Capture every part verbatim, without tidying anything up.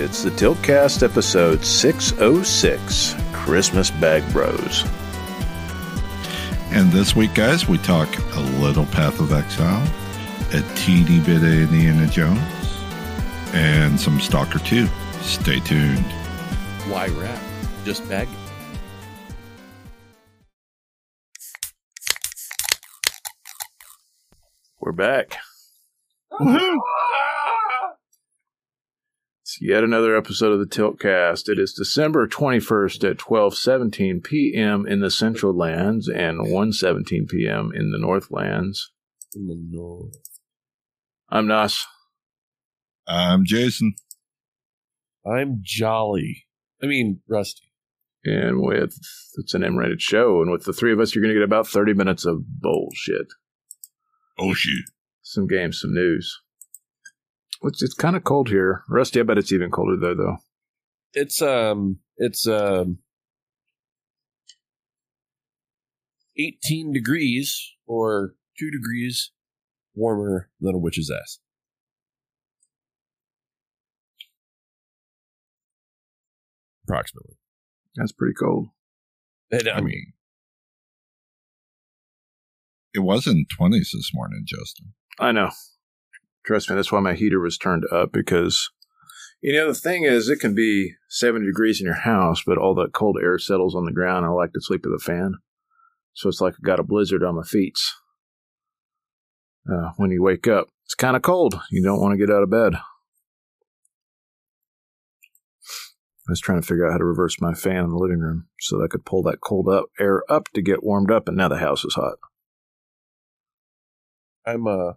It's the Tiltcast episode six oh six, Christmas Bag Bros. And this week, guys, we talk a little Path of Exile, a teeny bit of Indiana Jones, and some Stalker two. Stay tuned. Why rap? Just bag. We're back. Woohoo! It's yet another episode of the Tiltcast. It is December twenty-first at twelve seventeen p.m. in the Central Lands and one seventeen p.m. in the Northlands. In the north. I'm Nas. I'm Jason. I'm Jolly. I mean, Rusty. And with, it's an M-rated show, and with the three of us, you're going to get about thirty minutes of bullshit. Oh, shit. Some games, some news. It's, it's kind of cold here. Rusty, I bet it's even colder there, though. It's, um, it's, um, eighteen degrees or two degrees warmer than a witch's ass. Approximately. That's pretty cold. And, I mean, it was in twenties this morning, Justin. I know. Trust me, that's why my heater was turned up, because, you know, the thing is, it can be seventy degrees in your house, but all that cold air settles on the ground. I like to sleep with a fan. So it's like I got a blizzard on my feet. Uh, when you wake up, it's kind of cold. You don't want to get out of bed. I was trying to figure out how to reverse my fan in the living room so that I could pull that cold up air up to get warmed up, and now the house is hot. I'm, uh,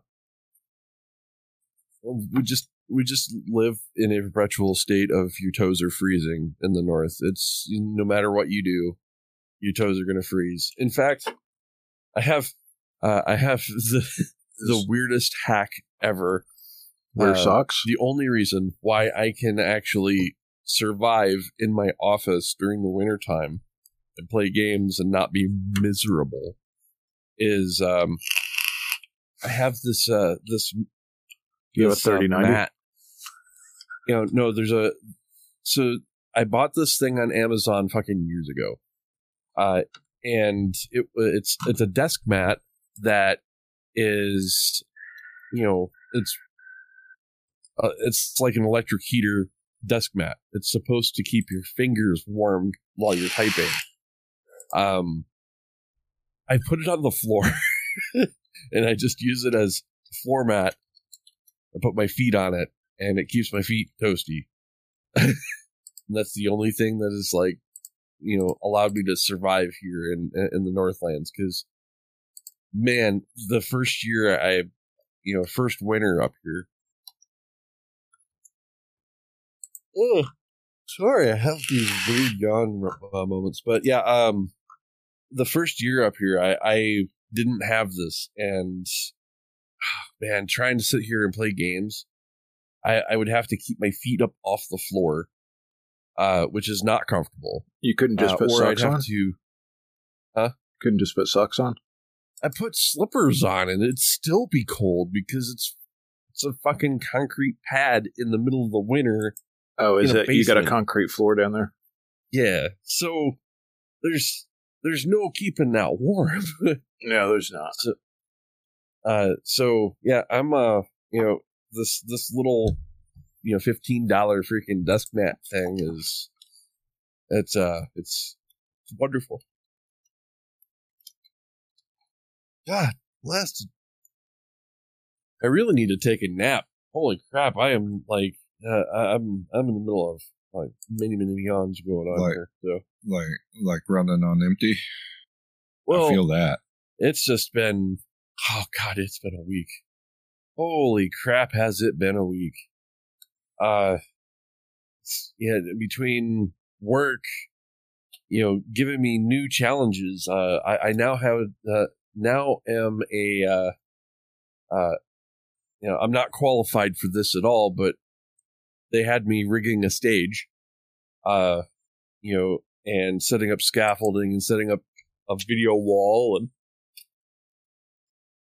we just, we just live in a perpetual state of your toes are freezing in the north. It's, no matter what you do, your toes are going to freeze. In fact, I have, uh, I have the, the weirdest hack ever. Wear uh, socks? The only reason why I can actually survive in my office during the wintertime and play games and not be miserable is, um, I have this, uh, this, You have a this, uh, thirty ninety? mat. You know, no, there's a, so I bought this thing on Amazon fucking years ago. Uh, and it, it's, it's a desk mat that is, you know, it's, uh, it's like an electric heater desk mat. It's supposed to keep your fingers warm while you're typing. Um, I put it on the floor and I just use it as floor mat. I put my feet on it and it keeps my feet toasty. And that's the only thing that is like, you know, allowed me to survive here in, in the Northlands. Cause man, the first year I, you know, first winter up here, ugh, sorry, I have these weird yawn uh, moments, but yeah, um, the first year up here, I, I didn't have this, and man, trying to sit here and play games, I, I would have to keep my feet up off the floor, uh, which is not comfortable. You couldn't just uh, put or socks I'd have on? to, huh? Couldn't just put socks on? I put slippers on, and it'd still be cold because it's it's a fucking concrete pad in the middle of the winter. Oh, is in a it? You got a basement. concrete floor down there? Yeah, so there's there's no keeping that warm. No, there's not. So, uh, so yeah, I'm uh, you know, this this little, you know, fifteen dollar freaking desk mat thing is, it's uh, it's, it's wonderful. God, last, I really need to take a nap. Holy crap, I am like, uh, I'm I'm in the middle of like many many yawns going on Like- here. So Like, like running on empty. well, I feel that. it's just been, oh god, it's been a week. Holy crap, has it been a week? Uh, yeah, between work, you know, giving me new challenges. Uh, I, I now have, uh, now am a, uh, uh, you know, I'm not qualified for this at all, but they had me rigging a stage, uh, you know, and setting up scaffolding and setting up a video wall, and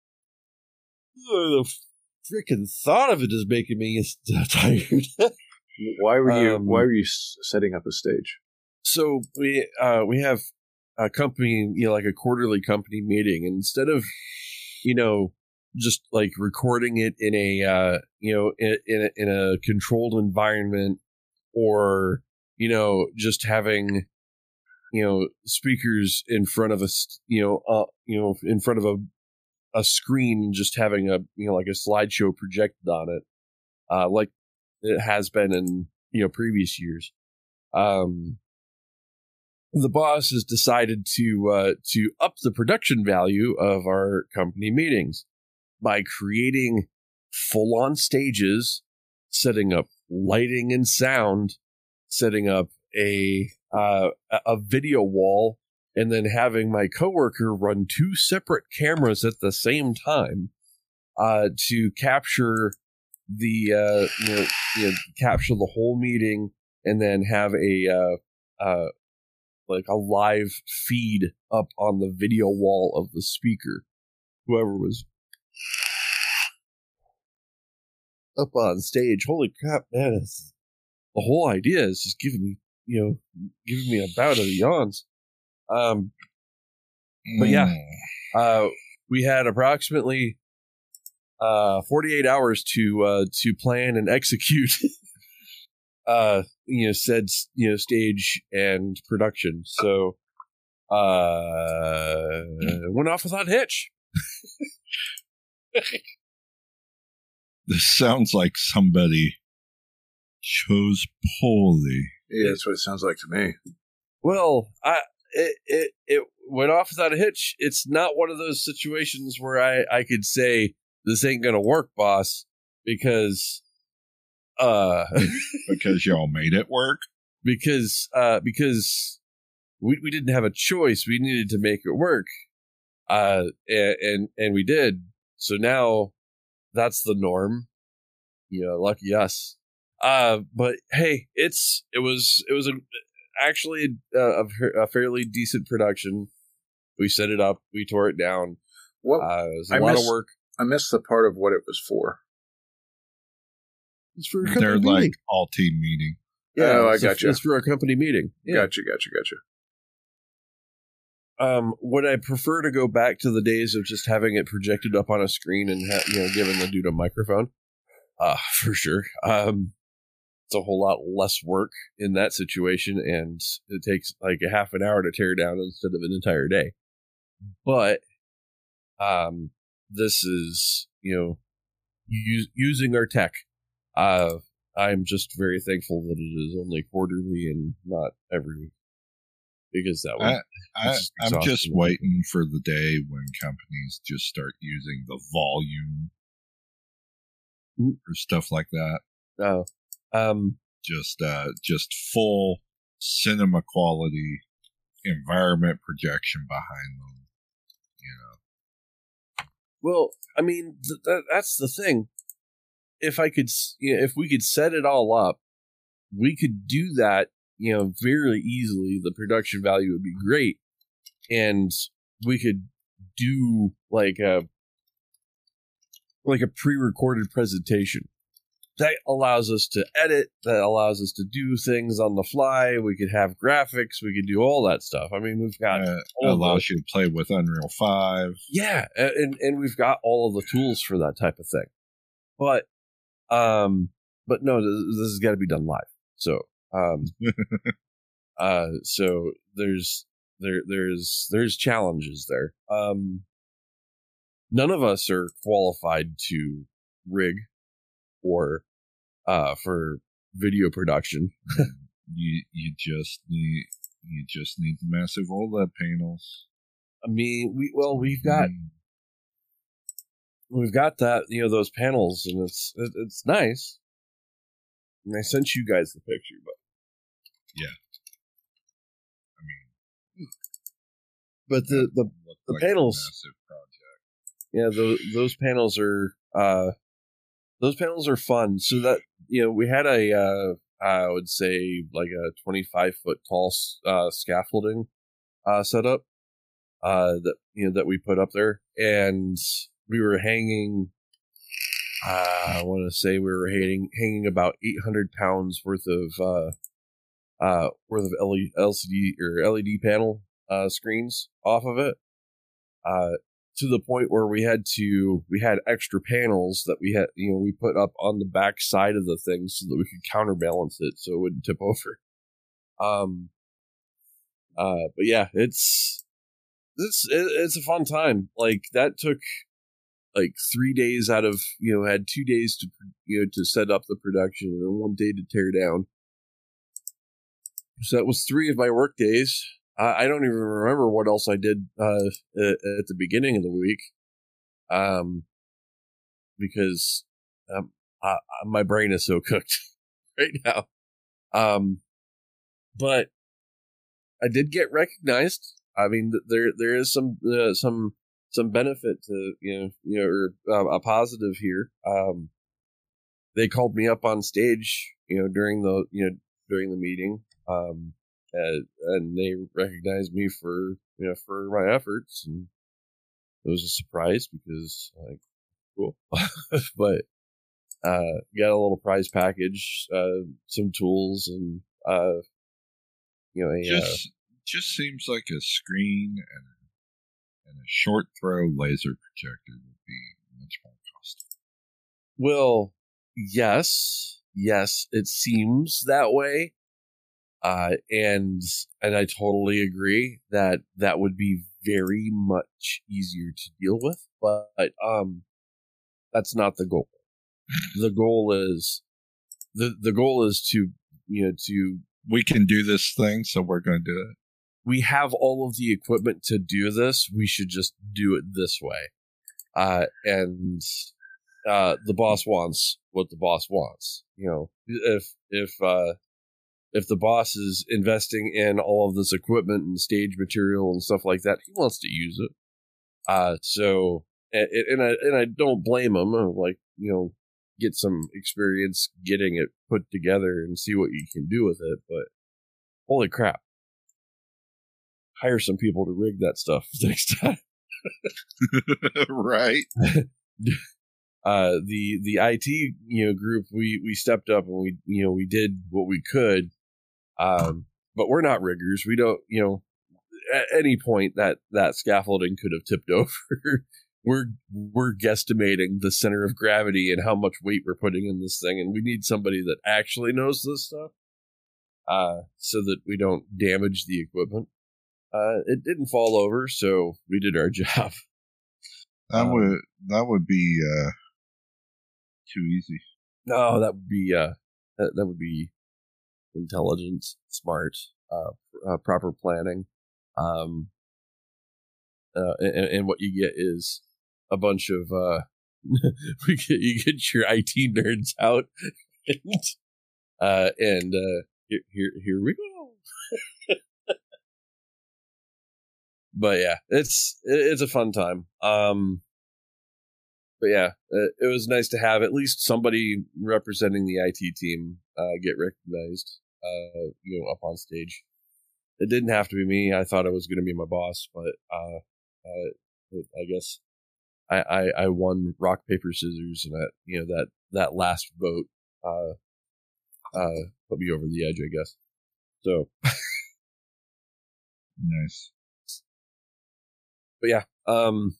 oh, the freaking thought of it is making me tired. Why were you Um, Why were you s- setting up a stage? So we uh, we have a company, you know, like a quarterly company meeting, and instead of, you know, just like recording it in a uh, you know in in a, in a controlled environment, or you know just having, you know, speakers in front of us, you know, uh, you know, in front of a a screen, and just having a, you know, like a slideshow projected on it, uh, like it has been in, you know, previous years. Um, the boss has decided to uh, to up the production value of our company meetings by creating full on stages, setting up lighting and sound, setting up a uh, a a video wall, and then having my coworker run two separate cameras at the same time uh, to capture the uh, you know, you know capture the whole meeting, and then have a uh, uh, like a live feed up on the video wall of the speaker. Whoever was up on stage, holy crap, man! It's, the whole idea is just giving me, you know, giving me a bout of the yawns. Um, but yeah, Mm. uh, we had approximately uh, forty-eight hours to uh, to plan and execute, uh, you know, said you know stage and production. So, uh, went off without a hitch. This sounds like somebody chose poorly. Yeah, that's what it sounds like to me. Well, I it, it it went off without a hitch. It's not one of those situations where I I could say this ain't gonna work, boss, because uh Because y'all made it work. because uh because we we didn't have a choice. We needed to make it work, uh and and, and we did. So now that's the norm. You know, lucky us. Uh, but hey, it's it was it was a, actually a, a, a fairly decent production. We set it up, we tore it down. What Uh, it was a I lot miss- of work. I missed the part of what it was for. It's for a They're company like meeting. all team meeting. Yeah, Oh, I it's a- gotcha. It's for a company meeting. Yeah. Gotcha, gotcha, gotcha. Um, would I prefer to go back to the days of just having it projected up on a screen and ha- you know giving the dude a microphone? Uh, for sure. Um, it's a whole lot less work in that situation, and it takes like a half an hour to tear down instead of an entire day. But um, this is, you know, us- using our tech. Uh, I'm just very thankful that it is only quarterly and not every week, because that would I, I, It's just I'm just exhausting. waiting for the day when companies just start using the volume Mm. or stuff like that. uh, um, Just, uh, just full cinema quality environment projection behind them. You know, well, I mean, th- that, that's the thing. If I could, s- you know, if we could set it all up, we could do that, you know, very easily. The production value would be great, and we could do like a like a pre-recorded presentation that allows us to edit, that allows us to do things on the fly. We could have graphics, we could do all that stuff. I mean, we've got uh, all allows the- you to play with Unreal five. yeah, a- and and we've got all of the tools for that type of thing. But um, but no, this, this has got to be done live. So um, uh, so there's there there's there's challenges there. Um, none of us are qualified to rig or uh for video production. you you just need you just need the massive OLED panels. I mean, we well we've got Mm. we've got that, you know, those panels, and it's it, it's nice. And I sent you guys the picture, but I mean, but the the look the like a panels- massive project. yeah those those panels are uh those panels are fun. So that, you know, we had a uh I would say like a twenty-five foot tall uh scaffolding uh setup uh that, you know, that we put up there, and we were hanging uh, I want to say we were hanging, hanging about eight hundred pounds worth of uh, uh, worth of L C D or L E D panel uh, screens off of it, uh, to the point where we had to we had extra panels that we had you know we put up on the back side of the thing so that we could counterbalance it so it wouldn't tip over. Um. Uh. But yeah, it's this it, it's a fun time. Like that took like three days out of you know had two days to you know to set up the production and one day to tear down. So that was three of my work days. I, I don't even remember what else I did uh, at, at the beginning of the week, um, because um, I, my brain is so cooked right now. Um, but I did get recognized. I mean, there there is some uh, some some benefit to you know you know or uh, a positive here. Um, they called me up on stage, you know, during the you know during the meeting. Um, and, and they recognized me for, you know, for my efforts, and it was a surprise because, like, cool. But, uh, got a little prize package, uh, some tools, and, uh, you know, a, just, uh, just seems like a screen and a, and a short throw laser projector would be much more costly. Well, yes, yes, it seems that way. Uh, and, and I totally agree that that would be very much easier to deal with, but, um, that's not the goal. The goal is, the, the goal is to, you know, to, we can do this thing, so we're going to do it. We have all of the equipment to do this. We should just do it this way. Uh, and, uh, the boss wants what the boss wants, you know, if, if, uh, If the boss is investing in all of this equipment and stage material and stuff like that, he wants to use it. Uh, so, and, and I and I don't blame him. I'm like, you know, get some experience getting it put together and see what you can do with it. But holy crap, hire some people to rig that stuff next time. Right. uh, the the I T you know group, we we stepped up and we you know we did what we could. Um, but we're not riggers. We don't, you know, at any point that, that scaffolding could have tipped over. we're, we're guesstimating the center of gravity and how much weight we're putting in this thing. And we need somebody that actually knows this stuff, uh, so that we don't damage the equipment. Uh, it didn't fall over, so we did our job. That um, would, that would be, uh, too easy. No, that would be, uh, that, that would be, intelligent, smart, uh, uh, proper planning, um, uh, and, and what you get is a bunch of uh, we get you get your I T nerds out, and uh, and uh, here here here we go. But yeah, it's it's a fun time. Um, but yeah, it, it was nice to have at least somebody representing the I T team uh, get recognized, uh, you know, up on stage. It didn't have to be me. I thought it was going to be my boss, but uh, uh, I guess I, I, I won rock paper scissors, and that you know that that last vote uh, uh, put me over the edge, I guess. So nice. But yeah, um,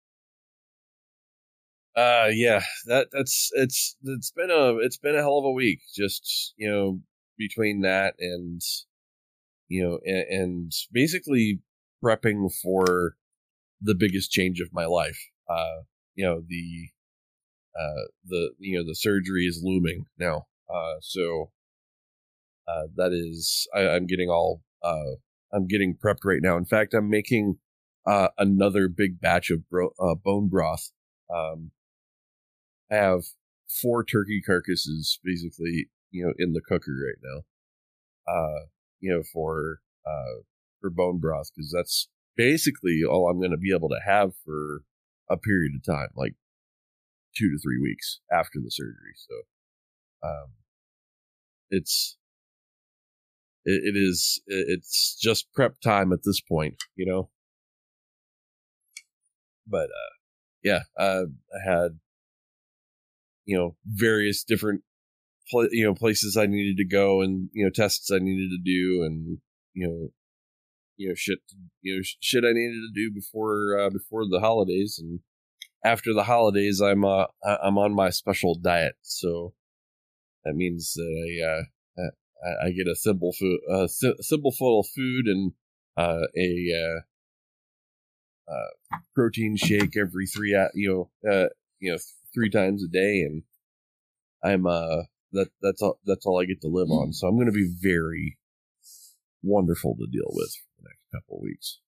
uh, yeah, that that's it's it's been a it's been a hell of a week. Just you know, between that and you know, and, and basically prepping for the biggest change of my life. Uh, you know, the uh the you know the surgery is looming now. Uh, so uh, that is I, I'm getting all uh I'm getting prepped right now. In fact, I'm making Uh, another big batch of bro- uh, bone broth. Um, I have four turkey carcasses basically, you know, in the cooker right now. Uh, you know, for uh, for bone broth, because that's basically all I'm going to be able to have for a period of time, like two to three weeks after the surgery. So, um, it's it, it is it's just prep time at this point, you know. But, uh, yeah, uh, I had, you know, various different, pl- you know, places I needed to go and, you know, tests I needed to do and, you know, you know, shit, you know, sh- shit I needed to do before, uh, before the holidays. And after the holidays, I'm, uh, I- I'm on my special diet. So that means that I, uh, I, I get a thimble food, a th- thimble full of food and, uh, a, uh, uh, protein shake every three, uh, you know, uh, you know, three times a day. And I'm, uh, that, that's all, that's all I get to live on. So I'm going to be very wonderful to deal with for the next couple of weeks.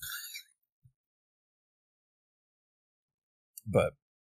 But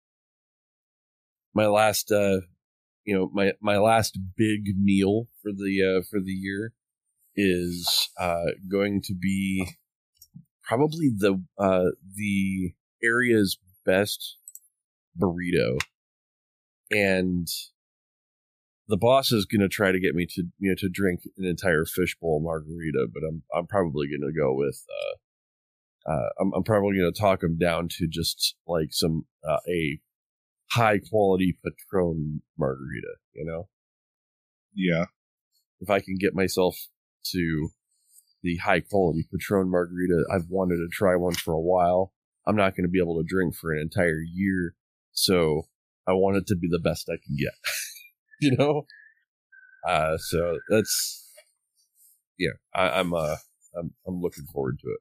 my last, uh, you know, my, my last big meal for the, uh, for the year is, uh, going to be probably the, uh, the area's best burrito. And the boss is going to try to get me to, you know, to drink an entire fishbowl margarita, but I'm, I'm probably going to go with, uh, uh, I'm, I'm probably going to talk him down to just like some, uh, a high quality Patron margarita, you know? Yeah. If I can get myself to the high quality Patron margarita, I've wanted to try one for a while. I'm not going to be able to drink for an entire year, so I want it to be the best I can get. You know, uh, so that's yeah. I, I'm uh, I'm I'm looking forward to it.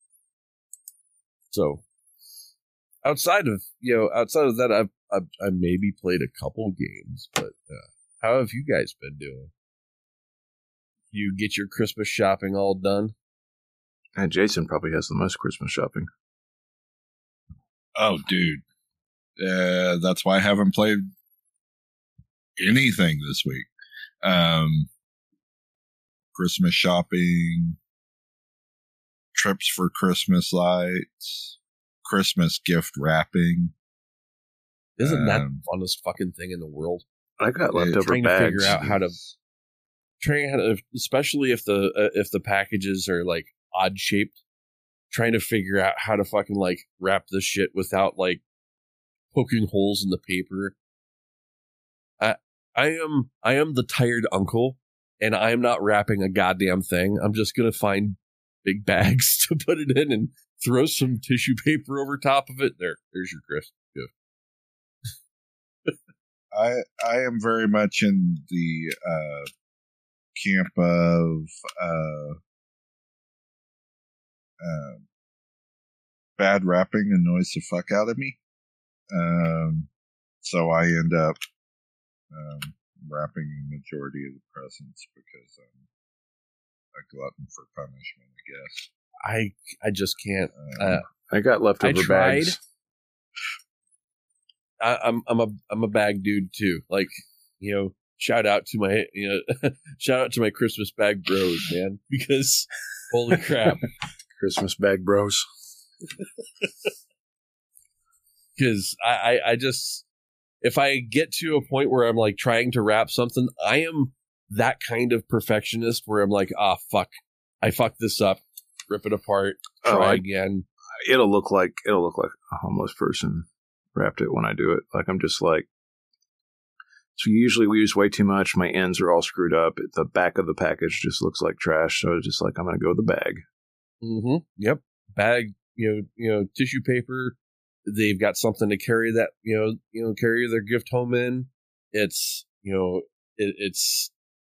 So outside of you know, outside of that, I've I've, I've maybe played a couple games, but uh, how have you guys been doing? You get your Christmas shopping all done? And Jason probably has the most Christmas shopping. Oh, dude, uh, that's why I haven't played anything this week. Um, Christmas shopping, trips for Christmas lights, Christmas gift wrapping. Isn't that um, the funnest fucking thing in the world? I got Yeah, leftover Trying to bags. figure out how to, trying how to, especially if the uh, if the packages are like odd shaped, trying to figure out how to fucking like wrap this shit without like poking holes in the paper. I I am I am the tired uncle, and I am not wrapping a goddamn thing. I'm just gonna find big bags to put it in and throw some tissue paper over top of it. There, there's your Chris gift. I I am very much in the uh, camp of uh, uh, bad rapping annoys the fuck out of me. Um, so I end up um, wrapping the majority of the presents because I'm a glutton for punishment, I guess. I I just can't. Um, Uh, I got leftover I tried. bags. I, I'm I'm a I'm a bag dude too. Like, you know, shout out to my you know shout out to my Christmas bag bros, man, because holy crap. Christmas bag bros. Because I, I, I just, if I get to a point where I'm like trying to wrap something, I am that kind of perfectionist where I'm like, ah, fuck, I fucked this up, rip it apart, try Oh, I- again. It'll look like it'll look like a homeless person wrapped it when I do it. Like I'm just like. So usually we use way too much. My ends are all screwed up. The back of the package just looks like trash. So it's just like I'm gonna go with the bag. Mm-hmm. Yep. Bag, you know, you know, tissue paper. They've got something to carry that, you know, you know, carry their gift home in. It's, you know, it, it's,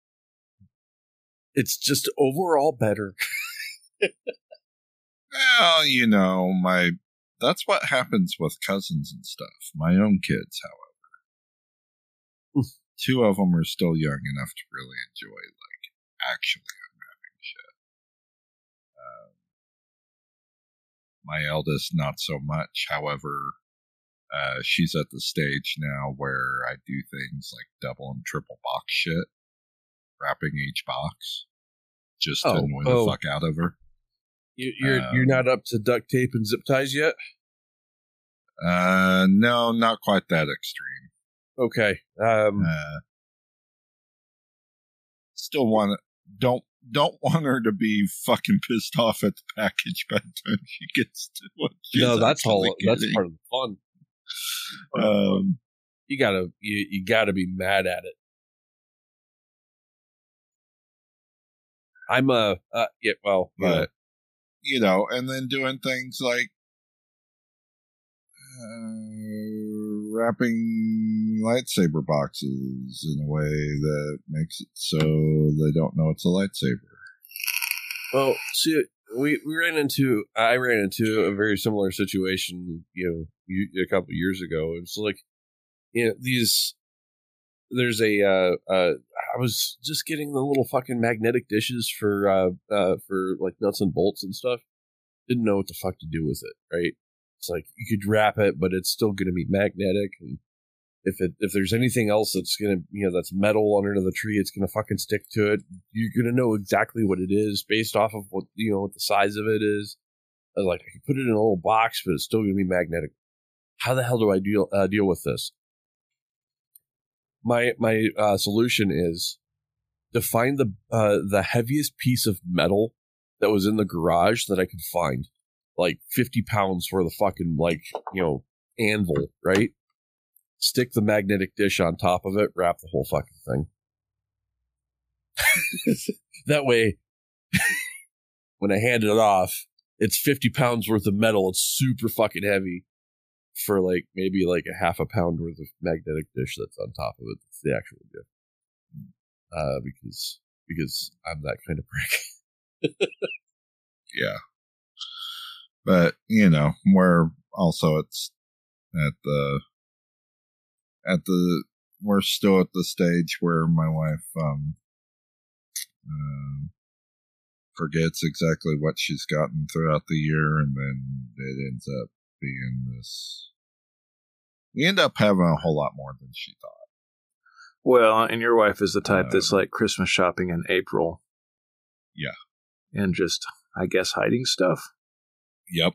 it's just overall better. Well, you know, my that's what happens with cousins and stuff. My own kids, however. Two of them are still young enough to really enjoy, like, actually unwrapping shit. Um, my eldest, not so much. However, uh, she's at the stage now where I do things like double and triple box shit, wrapping each box, just to Oh, annoy oh. the fuck out of her. You, you're Um, you're not up to duct tape and zip ties yet. Uh, no, not quite that extreme. Okay. Um. Uh, still want don't don't want her to be fucking pissed off at the package by the time she gets to what she's no, that's all. actually That's getting. part of the fun. Um, you gotta you, you gotta be mad at it. I'm a uh, yeah, well, But, yeah. you know, and then doing things like uh, wrapping lightsaber boxes in a way that makes it so they don't know it's a lightsaber. Well, see, we, we ran into, I ran into a very similar situation, you know, you, a couple of years ago. It was like, you know, these, there's a, uh, uh, I was just getting the little fucking magnetic dishes for, uh, uh, for like nuts and bolts and stuff. Didn't know what the fuck to do with it, right? It's like, you could wrap it, but it's still going to be magnetic. And if it, if there's anything else that's going to, you know, that's metal under the tree, it's going to fucking stick to it. You're going to know exactly what it is based off of what, you know, what the size of it is. I was like, I can put it in a little box, but it's still going to be magnetic. How the hell do I deal, uh, deal with this? My, my, uh, solution is to find the, uh, the heaviest piece of metal that was in the garage that I could find. Like fifty pounds for the fucking, like, you know, anvil, right? Stick the magnetic dish on top of it, wrap the whole fucking thing. That way, when I hand it off, it's fifty pounds worth of metal. It's super fucking heavy for like maybe like a half a pound worth of magnetic dish that's on top of it. That's the actual gift. Uh, because, because I'm that kind of prick. Yeah. But, you know, we're also it's at the, at the, we're still at the stage where my wife, um, um, forgets exactly what she's gotten throughout the year, and then it ends up being this. We end up having a whole lot more than she thought. Well, and your wife is the type Um, that's like Christmas shopping in April. Yeah. And just, I guess, hiding stuff. Yep.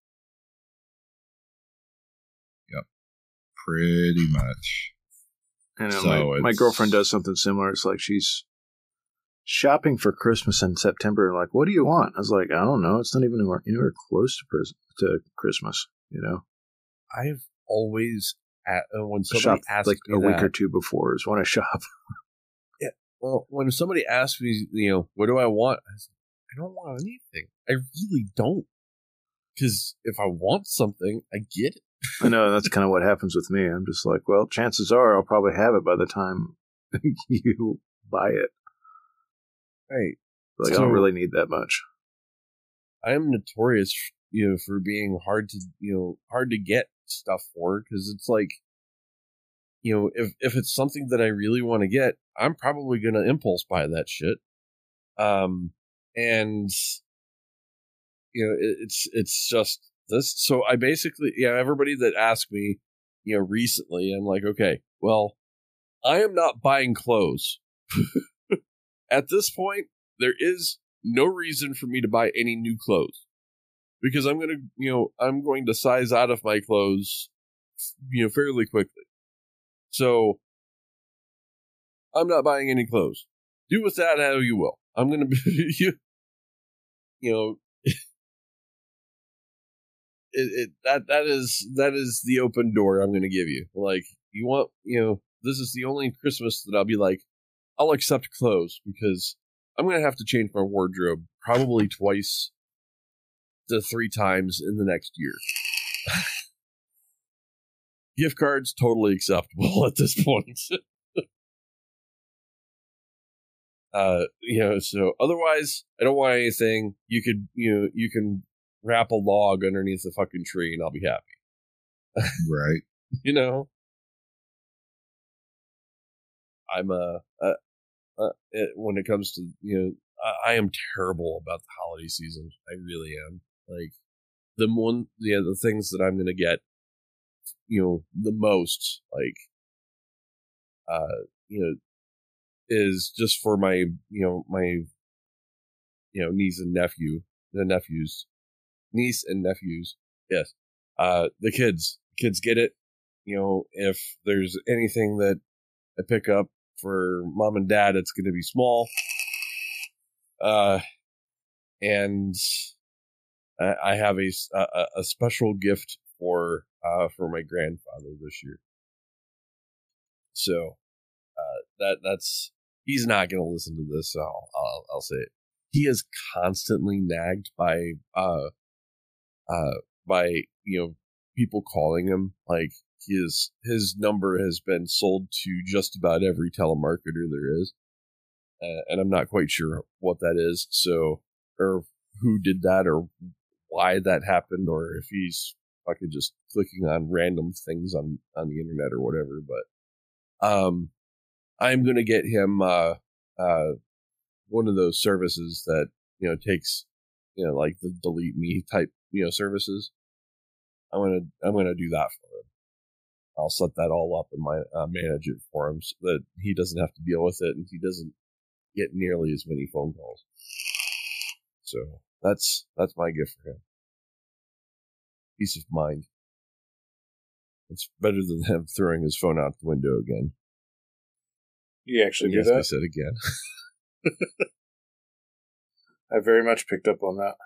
Yep. Pretty much. You know, So my, my it's- girlfriend does something similar. It's like she's shopping for Christmas in September. Like, what do you want? I was like, I don't know. It's not even anywhere, anywhere close to, pres- to Christmas, you know? I've always, at, uh, when I somebody shop asks like me a that, week or two before is when I shop. well, when somebody asks me, you know, what do I want? I, say, I don't want anything. I really don't. Because if I want something, I get it. I know that's kind of what happens with me. I'm just like, well, chances are I'll probably have it by the time you buy it. Right. Like, So- I don't really need that much. I am notorious, you know, for being hard to, you know, hard to get stuff for, because it's like, you know, if if it's something that I really want to get, I'm probably gonna impulse buy that shit. Um, and you know, it, it's it's just this. So I basically, yeah, everybody that asked me, you know, recently, I'm like, okay, well, I am not buying clothes. At this point, there is no reason for me to buy any new clothes, because I'm going to, you know, I'm going to size out of my clothes, you know, fairly quickly. So I'm not buying any clothes. Do with that how you will. I'm going to be, you, you know, it, it, that, that is, that is the open door I'm going to give you. Like, you want, you know, this is the only Christmas that I'll be like, I'll accept clothes, because I'm going to have to change my wardrobe probably twice to three times in the next year. Gift cards, totally acceptable at this point. uh, you know, so otherwise, I don't want anything. You could, you know, you can wrap a log underneath the fucking tree and I'll be happy. Right. You know? I'm a, uh, uh, it, when it comes to, you know, I, I am terrible about the holiday season. I really am. Like, the one, yeah, the things that I'm going to get, you know, the most, like, uh, you know, is just for my, you know, my, you know, niece and nephew, the nephews, niece and nephews. Yes. Uh, the kids, kids get it. You know, if there's anything that I pick up for mom and dad, it's going to be small. Uh, and I, I have a, a, a special gift for, uh, for my grandfather this year. So uh, that that's he's not going to listen to this. So I'll, I'll I'll say it. He is constantly nagged by uh uh by you know people calling him. Like his his number has been sold to just about every telemarketer there is, uh, and I'm not quite sure what that is. So or who did that or why that happened, or if he's fucking just clicking on random things on, on the internet or whatever. But um, I'm going to get him uh, uh, one of those services that, you know, takes, you know, like the delete me type, you know, services. I'm going to, I'm going to do that for him. I'll set that all up and my, uh, manage it for him so that he doesn't have to deal with it and he doesn't get nearly as many phone calls. So that's, that's my gift for him. Peace of mind. It's better than him throwing his phone out the window again. You actually do yes, that? I said again. I very much picked up on that.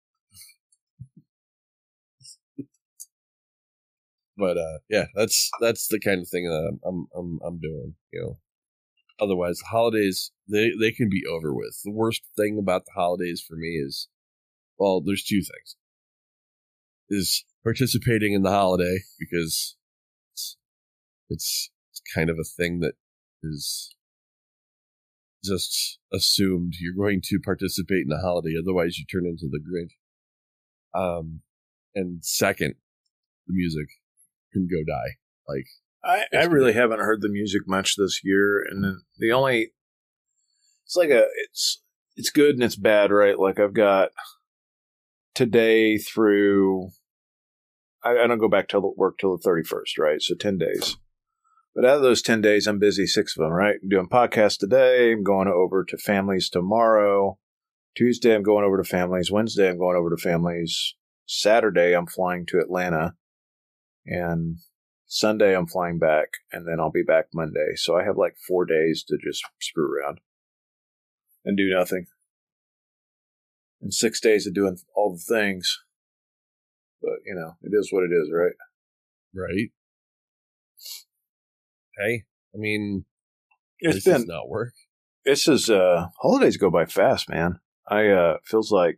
But uh, yeah, that's that's the kind of thing that I'm I'm I'm, I'm doing. You know, otherwise the holidays they they can be over with. The worst thing about the holidays for me is, well, there's two things. Is participating in the holiday because it's, it's it's kind of a thing that is just assumed you're going to participate in the holiday, otherwise you turn into the Grinch. Um, and second, the music can go die. Like I, I really haven't heard the music much this year, and then the only it's like a it's it's good and it's bad, right? Like I've got today through I, I don't go back to work till the thirty-first, right? So ten days. But out of those ten days, I'm busy six of them, right? I'm doing podcasts today. I'm going over to families tomorrow. Tuesday, I'm going over to families. Wednesday, I'm going over to families. Saturday, I'm flying to Atlanta. And Sunday, I'm flying back. And then I'll be back Monday. So I have like four days to just screw around and do nothing. And six days of doing all the things. But, you know, it is what it is, right? Right. Hey, I mean, it's this been does not work. This is uh, holidays go by fast, man. I uh, feels like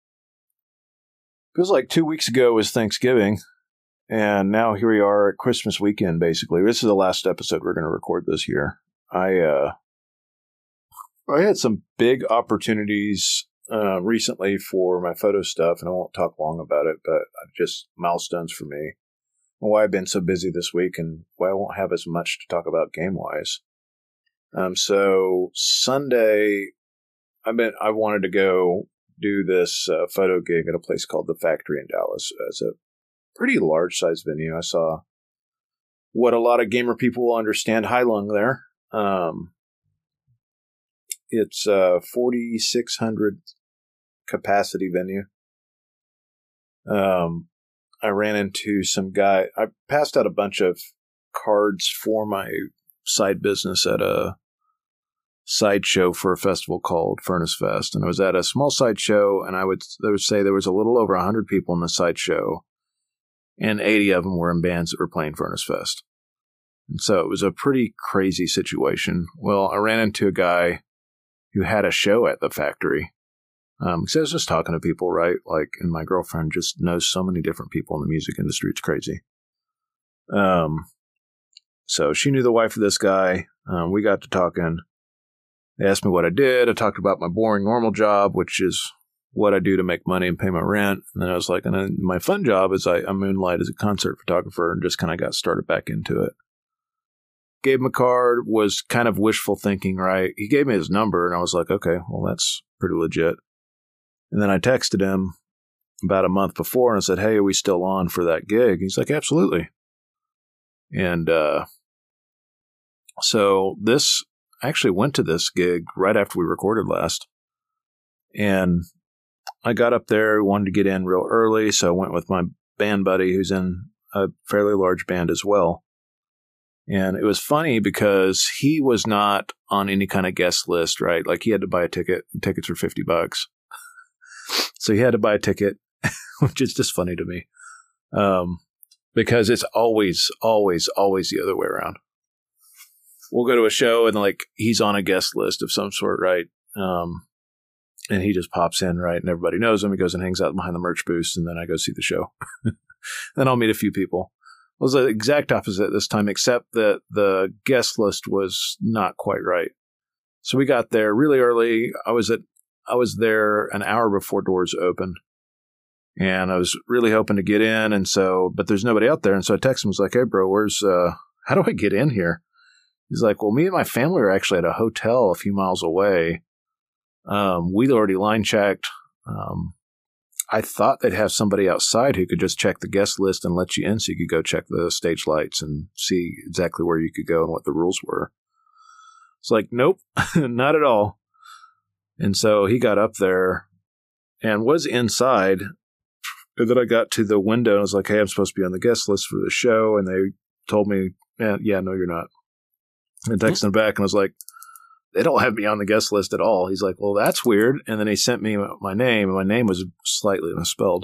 feels like two weeks ago was Thanksgiving, and now here we are at Christmas weekend. Basically, this is the last episode we're going to record this year. I uh, I had some big opportunities uh, recently for my photo stuff, and I won't talk long about it, but just milestones for me. And why I've been so busy this week, and why I won't have as much to talk about game-wise. Um, so Sunday, I been I wanted to go do this uh, photo gig at a place called The Factory in Dallas. It's a pretty large-sized venue. I saw what a lot of gamer people will understand, High Lung there. Um, it's a forty-six hundred capacity venue. Um. I ran into some guy. I passed out a bunch of cards for my side business at a sideshow for a festival called Furnace Fest. And I was at a small sideshow, and I would, I would say there was a little over one hundred people in the sideshow, and eighty of them were in bands that were playing Furnace Fest. And so it was a pretty crazy situation. Well, I ran into a guy who had a show at the factory. Um, because I was just talking to people, right? Like, and my girlfriend just knows so many different people in the music industry. It's crazy. Um, so she knew the wife of this guy. Um, we got to talking. They asked me what I did. I talked about my boring normal job, which is what I do to make money and pay my rent. And then I was like, and then my fun job is I, I moonlight as a concert photographer, and just kind of got started back into it. Gave him a card, was kind of wishful thinking, right? He gave me his number, and I was like, okay, well, that's pretty legit. And then I texted him about a month before and I said, hey, are we still on for that gig? He's like, absolutely. And uh, so this, I actually went to this gig right after we recorded last. And I got up there, wanted to get in real early, so I went with my band buddy who's in a fairly large band as well. And it was funny because he was not on any kind of guest list, right? Like he had to buy a ticket. Tickets were fifty bucks. So he had to buy a ticket, which is just funny to me, um, because it's always, always, always the other way around. we'll go to a show and like he's on a guest list of some sort, right? Um, and he just pops in, right? And everybody knows him. He goes and hangs out behind the merch booth, and then I go see the show. Then I'll meet a few people. It was the exact opposite this time, except that the guest list was not quite right. So we got there really early. I was at I was there an hour before doors opened, and I was really hoping to get in. And so, but there's nobody out there, and so I texted him. I was like, "Hey, bro, where's uh, how do I get in here?" He's like, "Well, me and my family are actually at a hotel a few miles away. Um, we'd already line checked. Um, I thought they'd have somebody outside who could just check the guest list and let you in, so you could go check the stage lights and see exactly where you could go and what the rules were." It's like, nope, not at all. And so he got up there and was inside. And then I got to the window and I was like, "Hey, I'm supposed to be on the guest list for the show." And they told me, yeah, yeah no, you're not. And texted him back and I was like, "They don't have me on the guest list at all." He's like, "Well, that's weird." And then he sent me my name, and my name was slightly misspelled.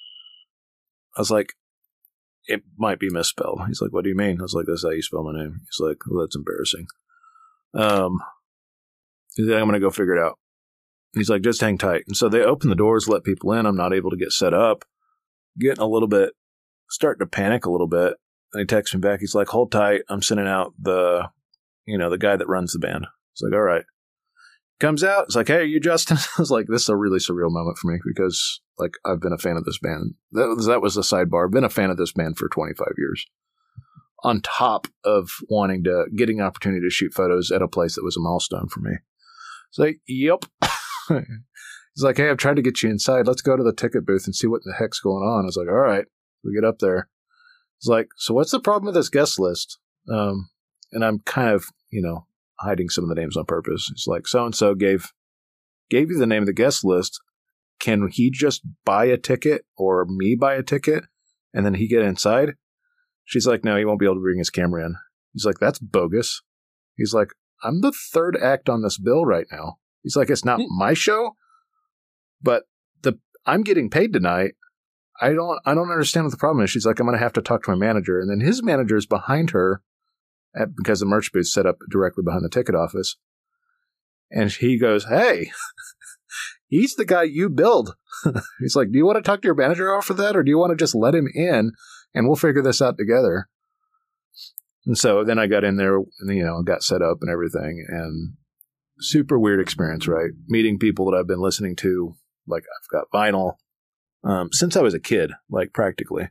I was like, "It might be misspelled." He's like, "What do you mean?" I was like, "That's how you spell my name." He's like, "Well, that's embarrassing." Um, he's like, "I'm going to go figure it out." He's like, "Just hang tight." And so they open the doors, let people in. I'm not able to get set up. Getting a little bit, starting to panic a little bit. And he texts me back. He's like, "Hold tight. I'm sending out the, you know, the guy that runs the band." It's like, "All right." Comes out. It's like, "Hey, are you Justin?" I was like, this is a really surreal moment for me because, like, I've been a fan of this band. That was, that was the sidebar. I've been a fan of this band for twenty-five years. On top of wanting to, getting an opportunity to shoot photos at a place that was a milestone for me. It's like, yep. He's like, "Hey, I've tried to get you inside. Let's go to the ticket booth and see what the heck's going on." I was like, "All right." We get up there. He's like, "So what's the problem with this guest list?" Um, and I'm kind of, you know, hiding some of the names on purpose. It's like, so-and-so gave gave you the name of the guest list. Can he just buy a ticket or me buy a ticket and then he get inside? She's like, "No, he won't be able to bring his camera in." He's like, "That's bogus." He's like, "I'm the third act on this bill right now." He's like, "It's not my show, but the I'm getting paid tonight. I don't I don't understand what the problem is." She's like, "I'm going to have to talk to my manager." And then his manager is behind her at, because the merch booth's set up directly behind the ticket office. And he goes, "Hey, he's the guy you billed." He's like, "Do you want to talk to your manager for that, or do you want to just let him in and we'll figure this out together?" And so then I got in there and, you know, got set up and everything, and super weird experience, right? Meeting people that I've been listening to, like I've got vinyl um, since I was a kid, like practically.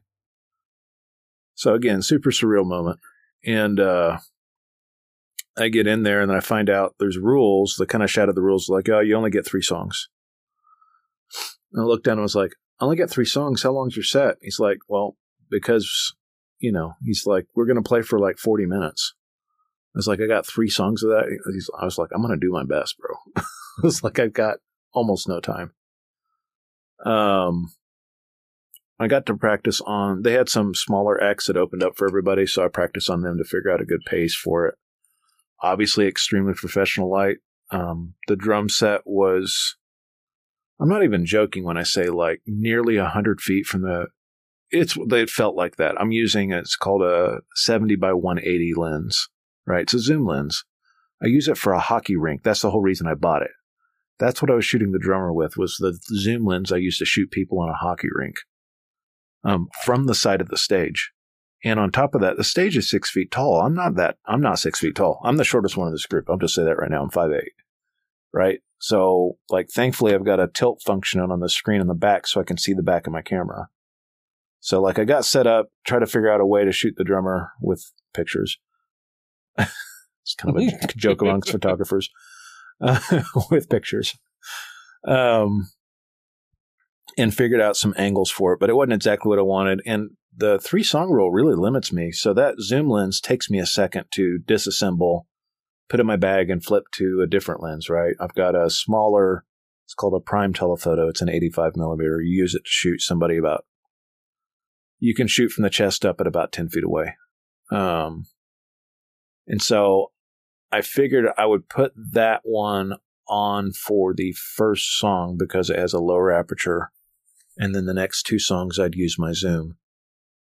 So again, super surreal moment. And uh, I get in there and then I find out there's rules that kind of shadow the rules, like, "Oh, you only get three songs." And I looked down and was like, "I only got three songs. How long's your set?" He's like, "Well, because, you know," he's like, "we're going to play for like forty minutes. I was like, "I got three songs of that." He's, I was like, "I'm going to do my best, bro." I was like, "I've got almost no time." Um, I got to practice on, they had some smaller acts that opened up for everybody, so I practiced on them to figure out a good pace for it. Obviously, extremely professional light. Um, the drum set was, I'm not even joking when I say like nearly one hundred feet from the, it's, it felt like that. I'm using, it's called a seventy by one eighty lens, right? It's a zoom lens. I use it for a hockey rink. That's the whole reason I bought it. That's what I was shooting the drummer with, was the zoom lens I used to shoot people on a hockey rink um, from the side of the stage. And on top of that, the stage is six feet tall. I'm not that, I'm not six feet tall. I'm the shortest one in this group. I'll just say that right now. I'm five eight, right? So, like, thankfully, I've got a tilt function on the screen in the back so I can see the back of my camera. So, like, I got set up, try to figure out a way to shoot the drummer with pictures. It's kind of a joke amongst photographers. Uh, with pictures. Um, and figured out some angles for it, but it wasn't exactly what I wanted. And the three song rule really limits me. So that zoom lens takes me a second to disassemble, put in my bag, and flip to a different lens, right? I've got a smaller, it's called a prime telephoto. It's an eighty-five millimeter. You use it to shoot somebody about, you can shoot from the chest up at about ten feet away. Um, and so I figured I would put that one on for the first song because it has a lower aperture. And then the next two songs, I'd use my zoom.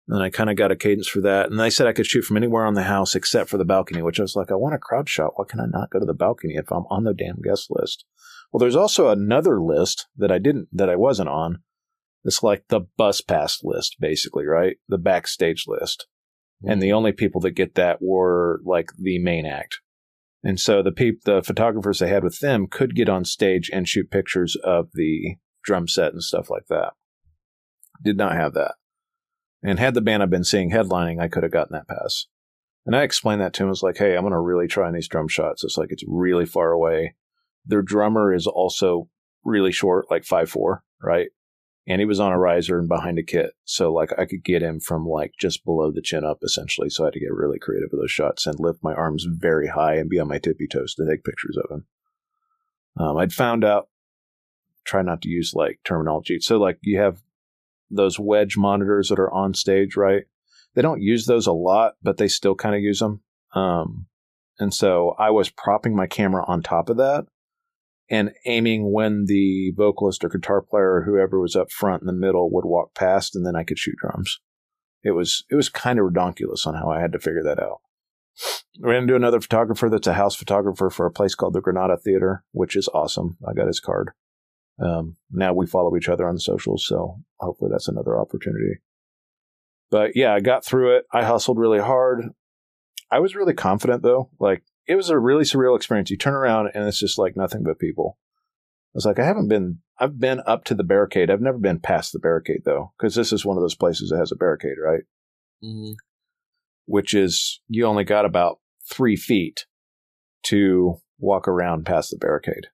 And I kind of got a cadence for that. And they said I could shoot from anywhere on the house except for the balcony, which I was like, I want a crowd shot. Why can I not go to the balcony if I'm on the damn guest list? Well, there's also another list that I didn't, that I wasn't on. It's like the bus pass list, basically, right? The backstage list. And the only people that get that were like the main act. And so the peop- the photographers they had with them could get on stage and shoot pictures of the drum set and stuff like that. Did not have that. And had the band I've been seeing headlining, I could have gotten that pass. And I explained that to him. I was like, hey, I'm going to really try on these drum shots. It's like, it's really far away. Their drummer is also really short, like five foot four, right? And he was on a riser and behind a kit. So, like, I could get him from, like, just below the chin up, essentially. So I had to get really creative with those shots and lift my arms very high and be on my tippy toes to take pictures of him. Um, I'd found out, try not to use, like, terminology. So, like, you have those wedge monitors that are on stage, right? They don't use those a lot, but they still kind of use them. Um, and so I was propping my camera on top of that and aiming when the vocalist or guitar player or whoever was up front in the middle would walk past, and then I could shoot drums. It was it was kind of redonkulous on how I had to figure that out. We're going to do another photographer that's a house photographer for a place called the Granada Theater, which is awesome. I got his card. Um, now we follow each other on socials, so hopefully that's another opportunity. But yeah, I got through it. I hustled really hard. I was really confident, though. Like, it was a really surreal experience. You turn around and it's just like nothing but people. I was like, I haven't been, I've been up to the barricade. I've never been past the barricade, though, because this is one of those places that has a barricade, right? Mm-hmm. Which is, you only got about three feet to walk around past the barricade.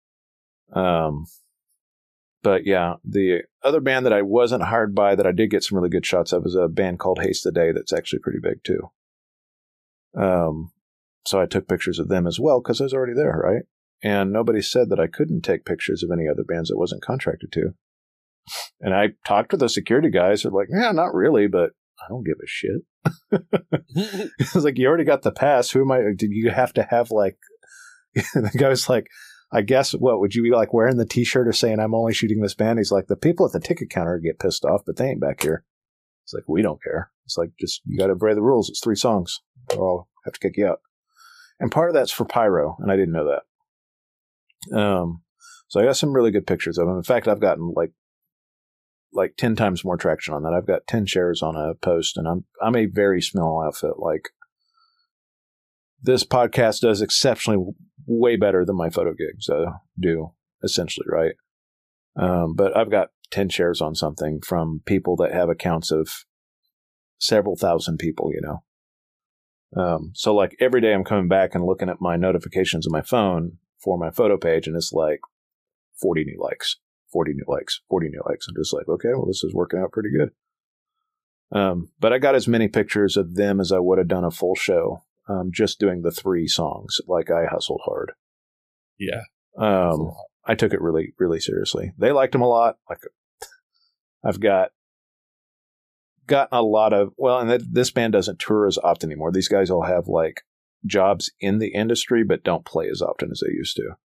Um, but yeah, the other band that I wasn't hired by that I did get some really good shots of is a band called Haste the Day that's actually pretty big, too. Um, so I took pictures of them as well because I was already there, right? And nobody said that I couldn't take pictures of any other bands that wasn't contracted to. And I talked to the security guys. They're like, yeah, not really, but I don't give a shit. It's like, you already got the pass. Who am I? Did you have to have like, the guy was like, I guess, what, would you be like wearing the t-shirt or saying I'm only shooting this band? He's like, the people at the ticket counter get pissed off, but they ain't back here. It's like, we don't care. It's like, just, you got to obey the rules. It's three songs, or I'll have to kick you out. And part of that's for pyro, and I didn't know that. Um, so I got some really good pictures of them. In fact, I've gotten like, like ten times more traction on that. I've got ten shares on a post, and I'm, I'm a very small outfit. Like, this podcast does exceptionally way better than my photo gigs uh, do, essentially, right? Um, but I've got ten shares on something from people that have accounts of several thousand people, you know? Um, so like every day I'm coming back and looking at my notifications on my phone for my photo page, and it's like forty new likes, forty new likes, forty new likes. I'm just like, okay, well, this is working out pretty good. Um, but I got as many pictures of them as I would have done a full show. Um, just doing the three songs. Like, I hustled hard. Yeah. Um, I took it really, really seriously. They liked them a lot. Like, I've got gotten a lot of, well, and th- this band doesn't tour as often anymore. These guys all have like jobs in the industry, but don't play as often as they used to.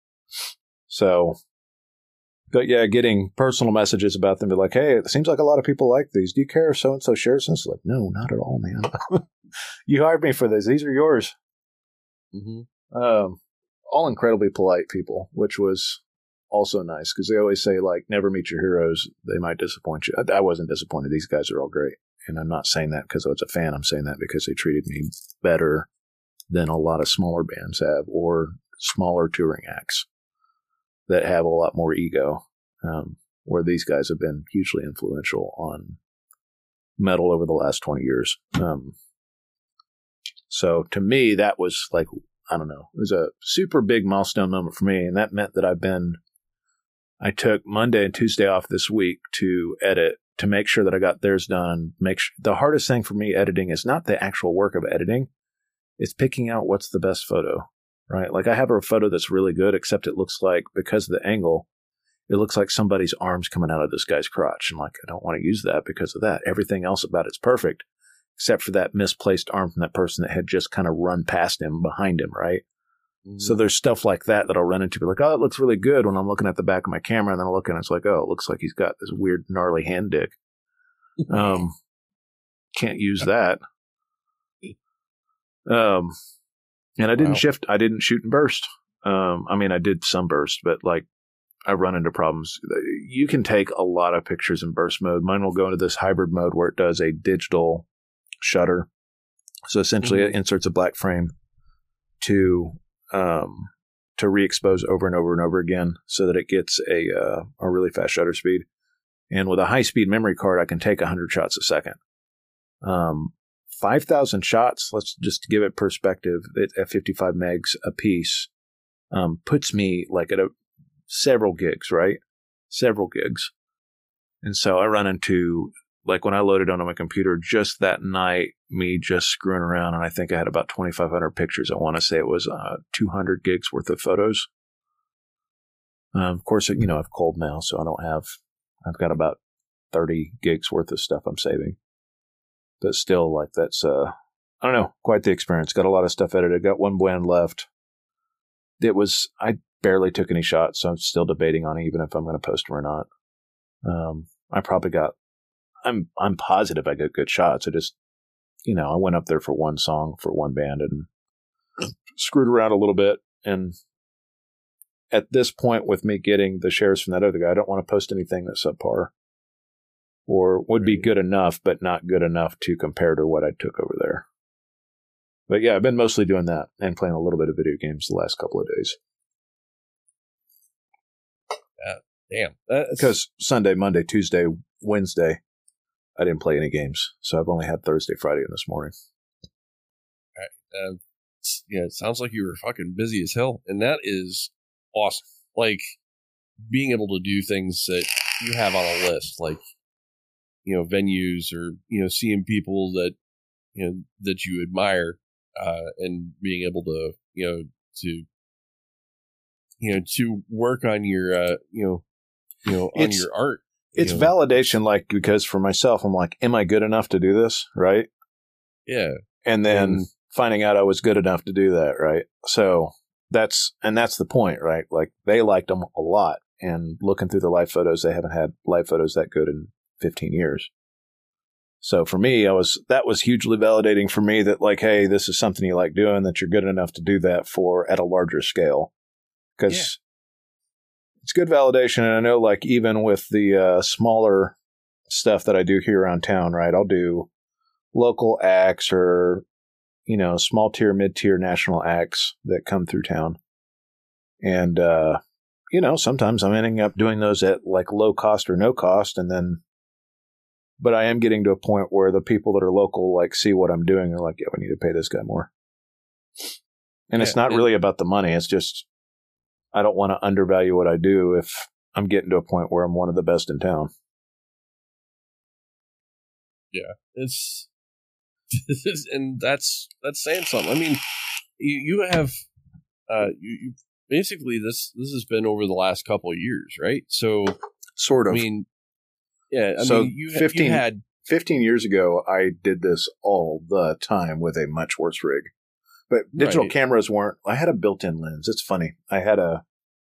So, but yeah, getting personal messages about them, be like, hey, it seems like a lot of people like these. Do you care if so-and-so shares this? Like, no, not at all, man. You hired me for this. These are yours. Mm-hmm. Um, all incredibly polite people, which was also nice because they always say, like, never meet your heroes. They might disappoint you. I, I wasn't disappointed. These guys are all great. And I'm not saying that because I was a fan. I'm saying that because they treated me better than a lot of smaller bands have, or smaller touring acts that have a lot more ego, um, where these guys have been hugely influential on metal over the last twenty years. Um, so to me, that was like, I don't know, it was a super big milestone moment for me. And that meant that I've been, I took Monday and Tuesday off this week to edit, to make sure that I got theirs done. Make sure, the hardest thing for me editing is not the actual work of editing. It's picking out what's the best photo, right? Like, I have a photo that's really good, except it looks like, because of the angle, it looks like somebody's arm's coming out of this guy's crotch. And like, I don't want to use that because of that. Everything else about it's perfect, except for that misplaced arm from that person that had just kind of run past him behind him, right? Mm-hmm. So there's stuff like that that I'll run into, be like, oh, it looks really good when I'm looking at the back of my camera, and then I look and it's like, oh, it looks like he's got this weird gnarly hand dick. um, can't use that. Um, and I didn't Wow. shift. I didn't shoot and burst. Um, I mean, I did some burst, but like I run into problems. You can take a lot of pictures in burst mode. Mine will go into this hybrid mode where it does a digital shutter. So essentially, Mhm. it inserts a black frame to um, to re-expose over and over and over again, so that it gets a uh, a really fast shutter speed. And with a high-speed memory card, I can take one hundred shots a second. Um, five thousand shots, let's just give it perspective, at fifty-five megs a piece, um, puts me like at a, several gigs, right? Several gigs. And so I run into, like when I loaded onto my computer just that night, me just screwing around, and I think I had about twenty-five hundred pictures. I want to say it was uh, two hundred gigs worth of photos. Um, of course, you know, I have cold mail, so I don't have, I've got about thirty gigs worth of stuff I'm saving. But still, like, that's, uh, I don't know, quite the experience. Got a lot of stuff edited. Got one blend left. It was, I barely took any shots, so I'm still debating on it, even if I'm going to post them or not. Um, I probably got, I'm, I'm positive I got good shots. I just, you know, I went up there for one song for one band and screwed around a little bit. And at this point, with me getting the shares from that other guy, I don't want to post anything that's subpar or would be good enough, but not good enough to compare to what I took over there. But yeah, I've been mostly doing that and playing a little bit of video games the last couple of days. Uh, damn. That's, Because Sunday, Monday, Tuesday, Wednesday, I didn't play any games. So I've only had Thursday, Friday, and this morning. uh, yeah, it sounds like you were fucking busy as hell. And that is awesome. Like, being able to do things that you have on a list, like, you know, venues or, you know, seeing people that, you know, that you admire, uh, and being able to, you know, to, you know, to work on your, uh, you know, you know, on It's- your art. It's you know. validation, like, because for myself, I'm like, am I good enough to do this? Right. Yeah. And then And- finding out I was good enough to do that. Right. So that's, and that's the point, right? Like, they liked them a lot. And looking through the live photos, they haven't had live photos that good in fifteen years. So for me, I was, that was hugely validating for me that, like, hey, this is something you like doing, that you're good enough to do that for at a larger scale. Because Yeah. it's good validation. And I know, like, even with the uh, smaller stuff that I do here around town, right, I'll do local acts or, you know, small tier, mid tier national acts that come through town. And, uh, you know, sometimes I'm ending up doing those at like low cost or no cost. And then, but I am getting to a point where the people that are local, like, see what I'm doing. They're like, yeah, we need to pay this guy more. And it's Yeah, not and- really about the money. It's just, I don't want to undervalue what I do if I'm getting to a point where I'm one of the best in town. Yeah, it's, and that's that's saying something. I mean, you you have, uh, you, you basically this this has been over the last couple of years, right? So Sort I of. mean, yeah, I So mean, you, ha- fifteen you had fifteen years ago, I did this all the time with a much worse rig. But digital Right. cameras weren't, I had a built-in lens. It's funny. I had a,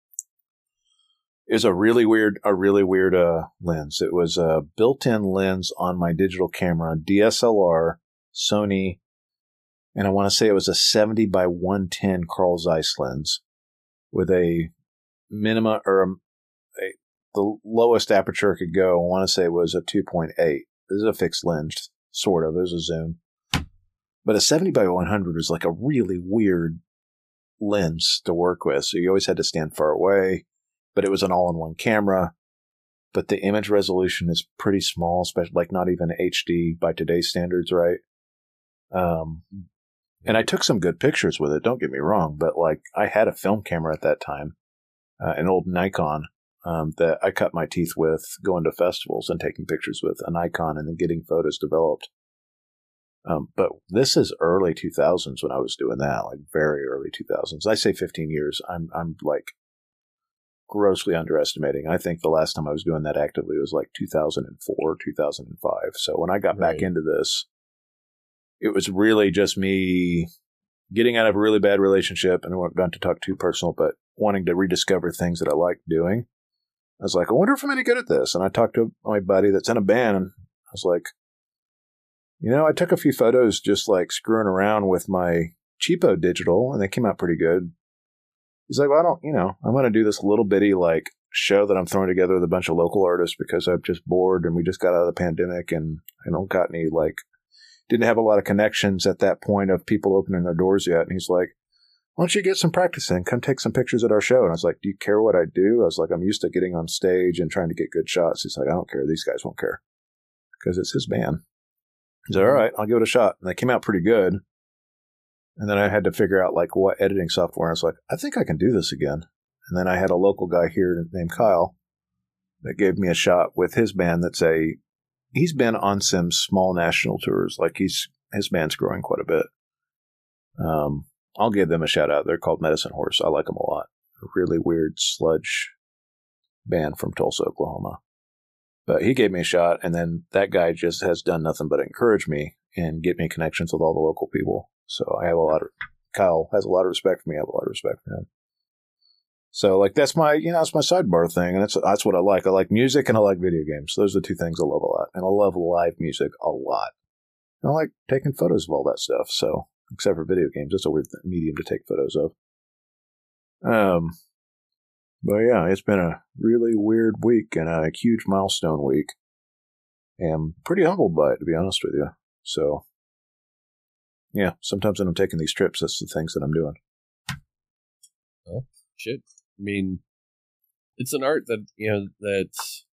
it was a really weird, a really weird uh, lens. It was a built-in lens on my digital camera, D S L R, Sony, and I want to say it was a seventy by one ten Carl Zeiss lens with a minima, or a, a, the lowest aperture it could go, I want to say was a two point eight. This is a fixed lens, sort of. It was a zoom. But a seventy by one hundred was like a really weird lens to work with. So you always had to stand far away, but it was an all-in-one camera. But the image resolution is pretty small, especially like not even H D by today's standards, right? Um, and I took some good pictures with it, don't get me wrong, but like I had a film camera at that time, uh, an old Nikon, um, that I cut my teeth with going to festivals and taking pictures with a Nikon and then getting photos developed. Um, but this is early two thousands when I was doing that, like very early two thousands. I say fifteen years. I'm, I'm like grossly underestimating. I think the last time I was doing that actively was like two thousand four, two thousand five. So when I got back Right. into this, it was really just me getting out of a really bad relationship, and I went not to talk too personal, but wanting to rediscover things that I like doing. I was like, I wonder if I'm any good at this. And I talked to my buddy that's in a band, and I was like, You know, I took a few photos just like screwing around with my cheapo digital, and they came out pretty good. He's like, well, I don't, you know, I'm going to do this little bitty like show that I'm throwing together with a bunch of local artists because I'm just bored and we just got out of the pandemic and I don't got any like, didn't have a lot of connections at that point of people opening their doors yet. And he's like, why don't you get some practice in? Come take some pictures at our show. And I was like, do you care what I do? I was like, I'm used to getting on stage and trying to get good shots. He's like, I don't care. These guys won't care because it's his band. He's like, all right, I'll give it a shot. And they came out pretty good. And then I had to figure out like what editing software. I was like, I think I can do this again. And then I had a local guy here named Kyle that gave me a shot with his band. That's a, he's been on some small national tours. Like he's, his band's growing quite a bit. Um, I'll give them a shout out. They're called Medicine Horse. I like them a lot. A really weird sludge band from Tulsa, Oklahoma. But he gave me a shot. And then that guy just has done nothing but encourage me and get me connections with all the local people. So I have a lot of, Kyle has a lot of respect for me. I have a lot of respect for him. So like, that's my, you know, that's my sidebar thing. And that's, that's what I like. I like music and I like video games. Those are the two things I love a lot. And I love live music a lot. And I like taking photos of all that stuff. So except for video games, it's a weird medium to take photos of. Um, but yeah, it's been a really weird week and a huge milestone week. And I'm pretty humbled by it, to be honest with you. So yeah, sometimes when I'm taking these trips, that's the things that I'm doing. Oh, shit. I mean, it's an art that, you know, that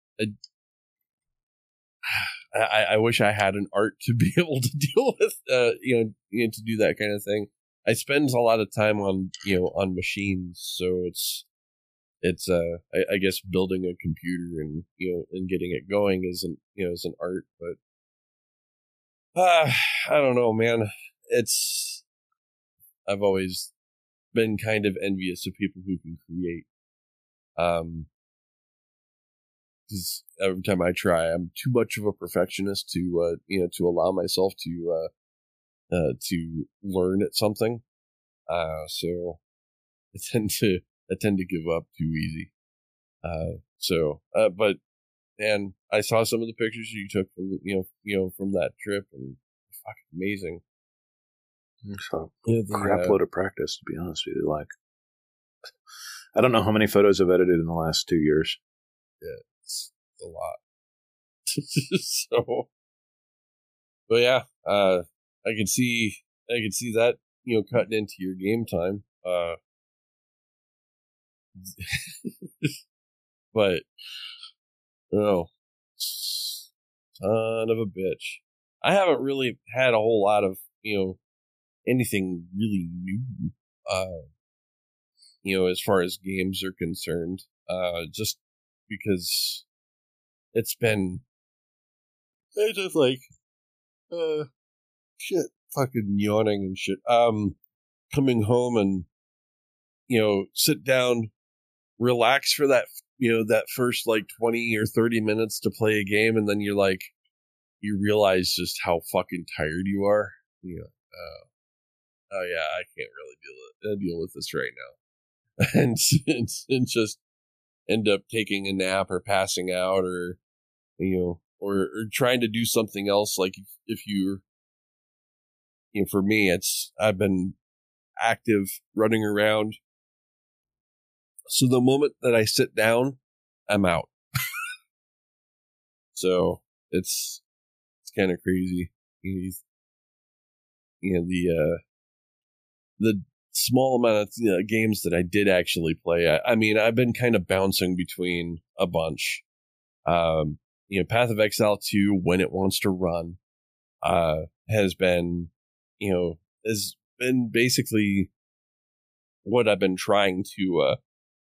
I, I, I wish I had an art to be able to deal with, uh, you know, you know, to do that kind of thing. I spend a lot of time on, you know, on machines. So it's, it's, uh, I, I guess building a computer and, you know, and getting it going isn't, you know, is an art, but, uh, I don't know, man. It's, I've always been kind of envious of people who can create. Um, because every time I try, I'm too much of a perfectionist to, uh, you know, to allow myself to, uh, uh, to learn at something. Uh, so I tend to, I tend to give up too easy. Uh, so, uh, but, and I saw some of the pictures you took from, you know, you know, from that trip and fucking amazing. So Yeah, the, crap uh, load of practice, to be honest with you. Like, I don't know how many photos I've edited in the last two years. Yeah, it's a lot. So, but yeah, uh, I can see, I can see that, you know, cutting into your game time. Uh, but, no, son of a bitch. I haven't really had a whole lot of, you know, anything really new, uh, you know, as far as games are concerned, uh, just because it's been, it's just like, uh, shit, fucking yawning and shit. Um, coming home and, you know, sit down, relax for that, you know, that first like twenty or thirty minutes to play a game, and then you're like, you realize just how fucking tired you are. You know, uh, oh yeah, I can't really deal with, uh, deal with this right now. and, and and just end up taking a nap or passing out, or you know, or, or trying to do something else. Like if, if you're, you know, for me, it's I've been active, running around. So the moment that I sit down, I'm out. So it's it's kind of crazy. You know, the uh, the small amount of you know, games that I did actually play. I, I mean, I've been kind of bouncing between a bunch. Um, you know, Path of Exile two, when it wants to run, uh, has been, you know, has been basically what I've been trying to. Uh,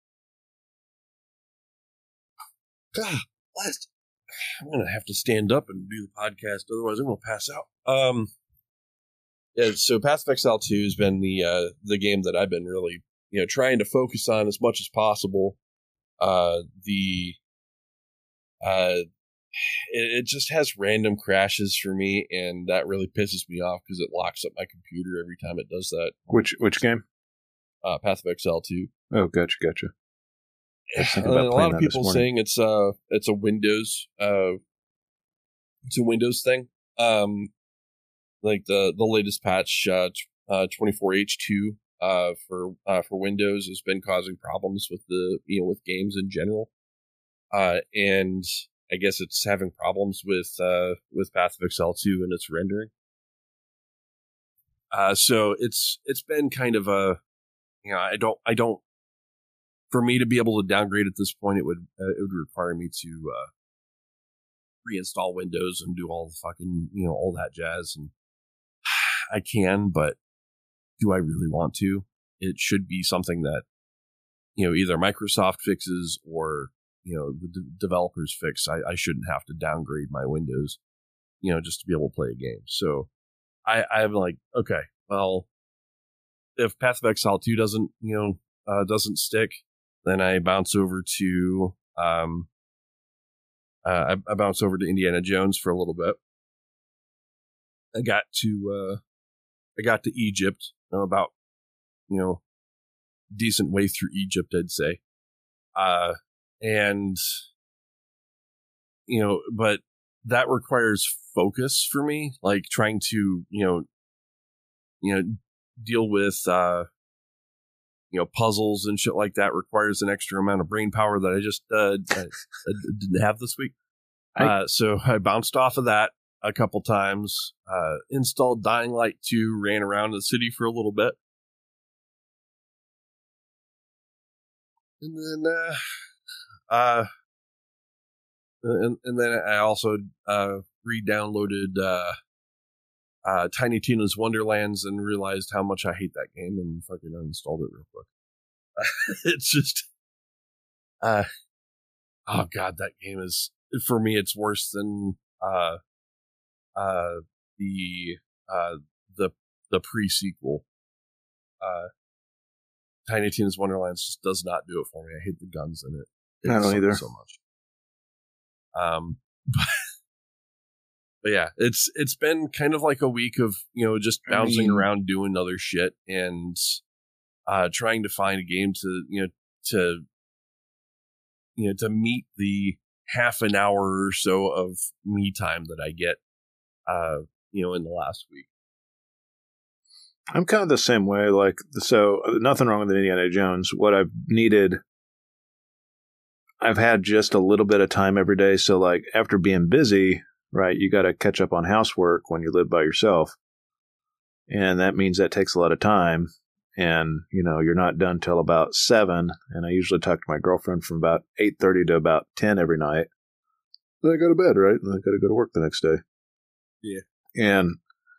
God, last, I'm gonna have to stand up and do the podcast, otherwise I'm gonna pass out. Um. Yeah, so Path of Exile two has been the uh, the game that I've been really, you know, trying to focus on as much as possible. Uh, the uh, it, it just has random crashes for me, and that really pisses me off because it locks up my computer every time it does that. Which which game? Uh, Path of Exile two. Oh, gotcha, gotcha. And a lot of people saying it's uh it's a Windows uh it's a Windows thing. Um. like the the latest patch, uh, t- uh twenty-four H two, uh, for uh for Windows has been causing problems with the you know with games in general, uh, and I guess it's having problems with uh with Path of Exile two and its rendering. Uh, so it's it's been kind of a, you know, I don't I don't for me to be able to downgrade at this point, it would uh, it would require me to uh, reinstall Windows and do all the fucking, you know, all that jazz, and I can, but do I really want to? It should be something that, you know, either Microsoft fixes or, you know, the d- developers fix. I, I shouldn't have to downgrade my Windows, you know, just to be able to play a game. So I, I'm like, okay, well, if Path of Exile two doesn't, you know, uh, doesn't stick, then I bounce over to, um, uh, I, I bounce over to Indiana Jones for a little bit. I got to, uh, I got to Egypt, you know, about, you know, decent way through Egypt, I'd say. Uh, and, you know, but that requires focus for me, like trying to, you know, you know, deal with, uh, you know, puzzles and shit like that requires an extra amount of brain power that I just, uh, I, I didn't have this week. I, uh, so I bounced off of that a couple times, uh, installed Dying Light two, ran around the city for a little bit. And then, uh, uh, and, and then I also, uh, re-downloaded, uh, uh, Tiny Tina's Wonderlands and realized how much I hate that game and fucking uninstalled it real quick. It's just, uh, oh god, that game is, for me, it's worse than, uh, uh, the, uh, the, the pre-sequel. Uh, Tiny Tina's Wonderlands just does not do it for me. I hate the guns in it. It I don't sucks either. so much. Um, but, but yeah, it's it's been kind of like a week of, you know, just bouncing I mean, around doing other shit and uh, trying to find a game to, you know, to you know to meet the half an hour or so of me time that I get, uh, you know, in the last week. I'm kind of the same way. Like, so nothing wrong with Indiana Jones. What I've needed, I've had just a little bit of time every day. So, like, after being busy, right, you got to catch up on housework when you live by yourself. And that means that takes a lot of time. And, you know, you're not done till about seven. And I usually talk to my girlfriend from about eight thirty to about ten every night. Then I go to bed, right? And I got to go to work the next day. Yeah. And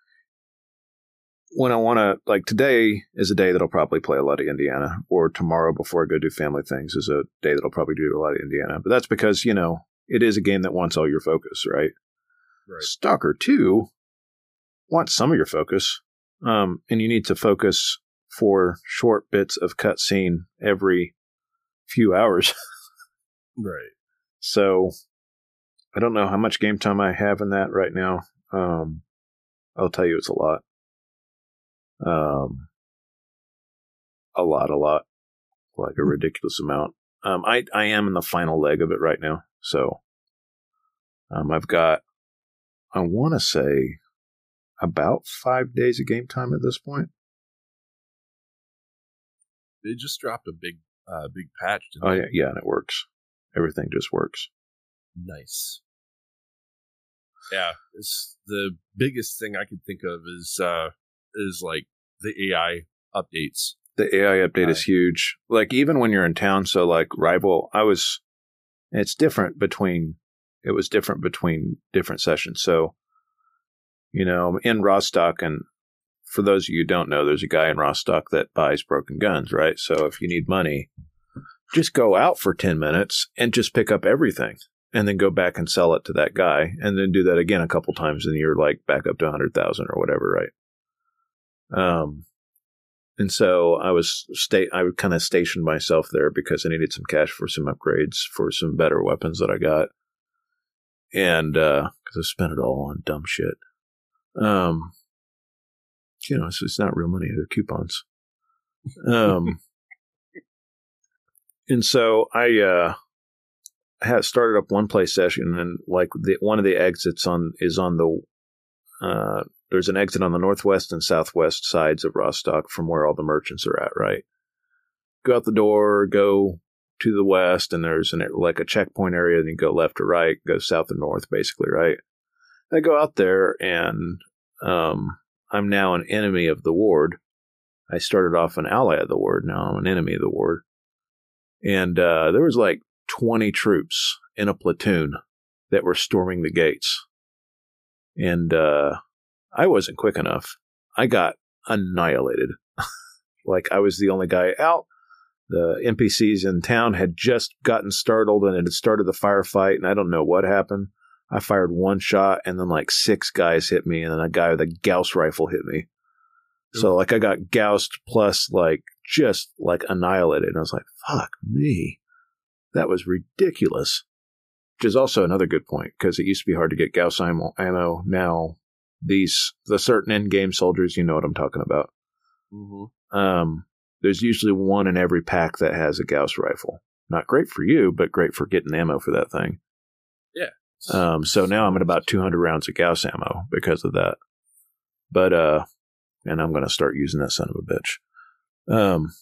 when I want to, like, today is a day that I'll probably play a lot of Indiana, or tomorrow before I go do family things is a day that I'll probably do a lot of Indiana. But that's because, you know, it is a game that wants all your focus, right? Right. Stalker two wants some of your focus, um, and you need to focus for short bits of cutscene every few hours. Right. So I don't know how much game time I have in that right now. Um, I'll tell you it's a lot. Um, a lot, a lot, like a ridiculous amount. Um, I, I am in the final leg of it right now. So, um, I've got, I want to say about five days of game time at this point. They just dropped a big, uh, big patch. Didn't Oh they? yeah, yeah, and it works. Everything just works. Nice. Yeah, it's the biggest thing I could think of is, uh, is like the A I updates. The A I update Uh, is huge. Like, even when you're in town, so like Rival, I was, it's different between, it was different between different sessions. So, you know, in Rostock, and for those of you who don't know, there's a guy in Rostock that buys broken guns, right? So if you need money, just go out for ten minutes and just pick up everything and then go back and sell it to that guy and then do that again a couple times and you're like back up to one hundred thousand or whatever, right? Um, and so I was sta- I would kind of stationed myself there because I needed some cash for some upgrades for some better weapons that I got. And, uh, cause I spent it all on dumb shit. Um, you know, it's, it's not real money, they're coupons. Um, and so I, uh, had started up one play session and like the, one of the exits on is on the, uh, there's an exit on the northwest and southwest sides of Rostock from where all the merchants are at, right? Go out the door, go to the west, and there's an, like a checkpoint area, and you go left or right, go south and north, basically, right? I go out there, and um, I'm now an enemy of the ward. I started off an ally of the ward, now I'm an enemy of the ward. And uh, there was like twenty troops in a platoon that were storming the gates. And uh, I wasn't quick enough. I got annihilated. Like I was the only guy out. The N P Cs in town had just gotten startled and it had started the firefight, and I don't know what happened. I fired one shot, and then like six guys hit me, and then a guy with a Gauss rifle hit me. So like I got Gaussed plus like just like annihilated. And I was like, fuck me. That was ridiculous. Which is also another good point, because it used to be hard to get Gauss ammo. ammo. Now, these, the certain end-game soldiers, you know what I'm talking about. Mm-hmm. Um, there's usually one in every pack that has a Gauss rifle. Not great for you, but great for getting ammo for that thing. Yeah. Um, so now I'm at about two hundred rounds of Gauss ammo because of that. But, uh, and I'm going to start using that son of a bitch. Um,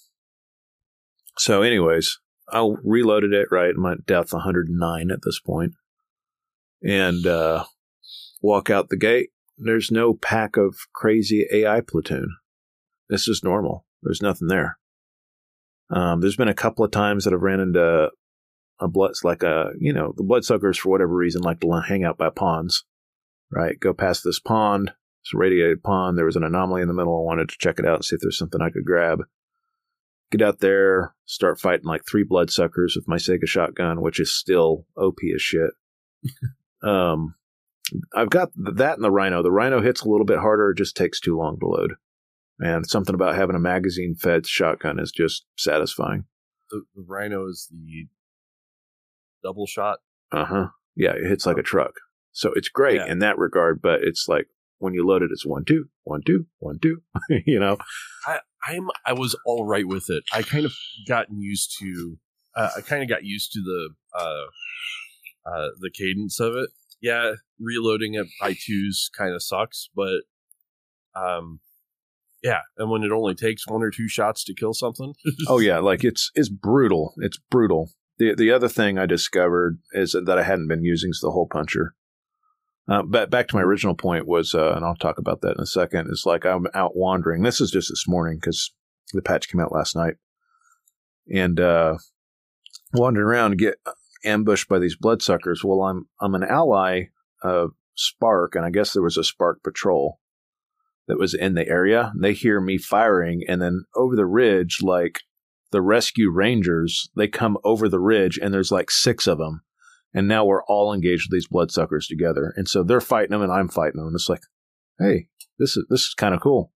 so anyways, I reloaded it, right? I'm at depth one hundred nine at this point. And, uh, walk out the gate. There's no pack of crazy A I platoon. This is normal. There's nothing there. Um, there's been a couple of times that I've ran into a blood, like a, you know, the bloodsuckers for whatever reason like to hang out by ponds, right? Go past this pond. It's a radiated pond. There was an anomaly in the middle. I wanted to check it out and see if there's something I could grab. Get out there, start fighting like three bloodsuckers with my Sega shotgun, which is still O P as shit. um, I've got that and the Rhino. The Rhino hits a little bit harder. It just takes too long to load. And something about having a magazine-fed shotgun is just satisfying. The, the Rhino is the double shot? Uh-huh. Yeah, it hits like a truck. So it's great yeah. in that regard, but it's like, when you load it, it's one, two, one, two, one, two, you know? I, I'm, I was all right with it. I kind of gotten used to, uh, I kind of got used to the, uh, uh, the cadence of it. Yeah, reloading it by twos kind of sucks, but, um, yeah. And when it only takes one or two shots to kill something. Oh yeah. Like it's, it's brutal. It's brutal. The, the other thing I discovered is that I hadn't been using is the hole puncher. Uh, but back to my original point was, uh, and I'll talk about that in a second, it's like I'm out wandering. This is just this morning because the patch came out last night. And uh, wandering around and get ambushed by these bloodsuckers. Well, I'm I'm an ally of Spark, and I guess there was a Spark patrol that was in the area. They hear me firing, and then over the ridge, like the rescue rangers, they come over the ridge, and there's like six of them. And now we're all engaged with these bloodsuckers together. And so they're fighting them and I'm fighting them. And it's like, hey, this is this is kind of cool.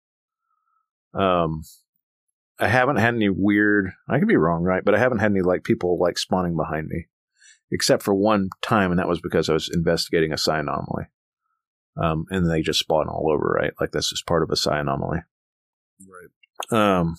Um, I haven't had any weird, I could be wrong, right? But I haven't had any like people like spawning behind me. Except for one time, and that was because I was investigating a psi anomaly. Um, and they just spawn all over, right? Like that's just part of a psi anomaly. Right. Um.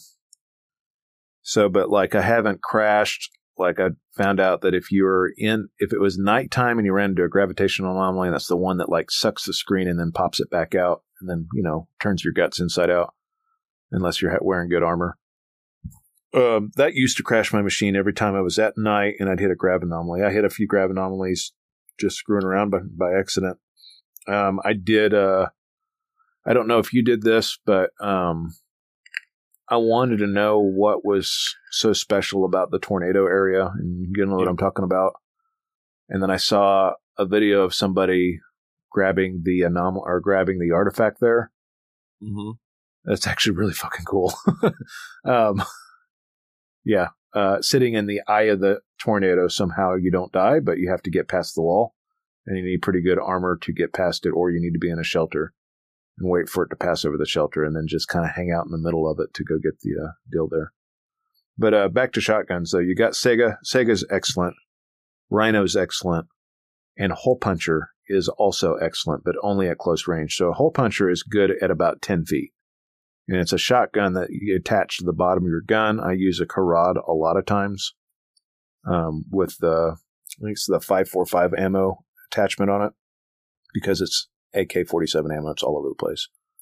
So, but like I haven't crashed. Like I found out that if you're in, if it was nighttime and you ran into a gravitational anomaly, that's the one that like sucks the screen and then pops it back out and then, you know, turns your guts inside out unless you're wearing good armor. Um, that used to crash my machine every time I was at night and I'd hit a grav anomaly. I hit a few grav anomalies just screwing around by, by accident. Um, I did, uh, I don't know if you did this, but, um, I wanted to know what was so special about the tornado area, and you know what yeah. I'm talking about. And then I saw a video of somebody grabbing the anomaly or grabbing the artifact there. Mm-hmm. That's actually really fucking cool. um, yeah, uh, sitting in the eye of the tornado, somehow you don't die, but you have to get past the wall, and you need pretty good armor to get past it, or you need to be in a shelter and wait for it to pass over the shelter and then just kind of hang out in the middle of it to go get the uh, deal there. But uh, back to shotguns, though. You got Sega. Sega's excellent. Rhino's excellent. And Hole Puncher is also excellent, but only at close range. So a Hole Puncher is good at about ten feet. And it's a shotgun that you attach to the bottom of your gun. I use a Karad a lot of times um, with the, I think it's the five forty-five ammo attachment on it because it's A K forty-seven ammo. It's all over the place.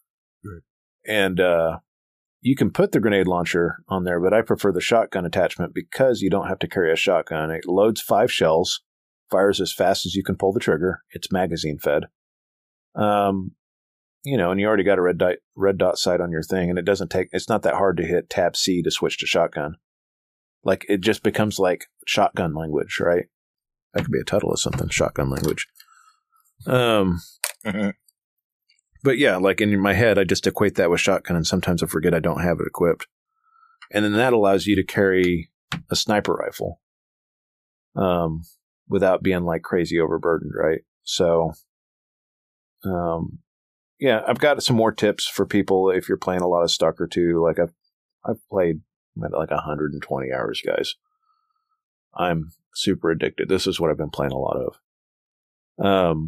Right. And uh, you can put the grenade launcher on there, but I prefer the shotgun attachment because you don't have to carry a shotgun. It loads five shells, fires as fast as you can pull the trigger. It's magazine fed. Um, you know, and you already got a red dot, red dot sight on your thing, and it doesn't take, it's not that hard to hit tab C to switch to shotgun. Like, it just becomes like shotgun language, right? That could be a title of something, shotgun language. Um, but yeah, like in my head, I just equate that with shotgun, and sometimes I forget I don't have it equipped. And then that allows you to carry a sniper rifle, um, without being like crazy overburdened, right? So, um, yeah, I've got some more tips for people if you're playing a lot of Stalker two. Like I've, I've played like one hundred twenty hours, guys. I'm super addicted. This is what I've been playing a lot of. Um,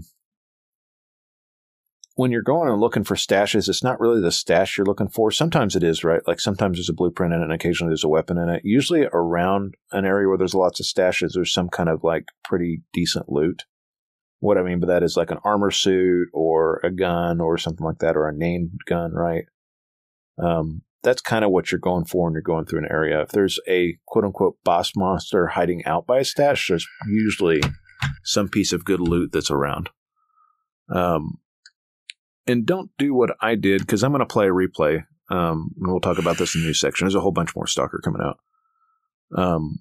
when you're going and looking for stashes, it's not really the stash you're looking for. Sometimes it is, right? Like sometimes there's a blueprint in it and occasionally there's a weapon in it. Usually around an area where there's lots of stashes, there's some kind of like pretty decent loot. What I mean by that is like an armor suit or a gun or something like that, or a named gun, right? Um, that's kind of what you're going for when you're going through an area. If there's a quote-unquote boss monster hiding out by a stash, there's usually some piece of good loot that's around. Um, and don't do what I did, because I'm going to play a replay, um, and we'll talk about this in the news section. There's a whole bunch more Stalker coming out. Um,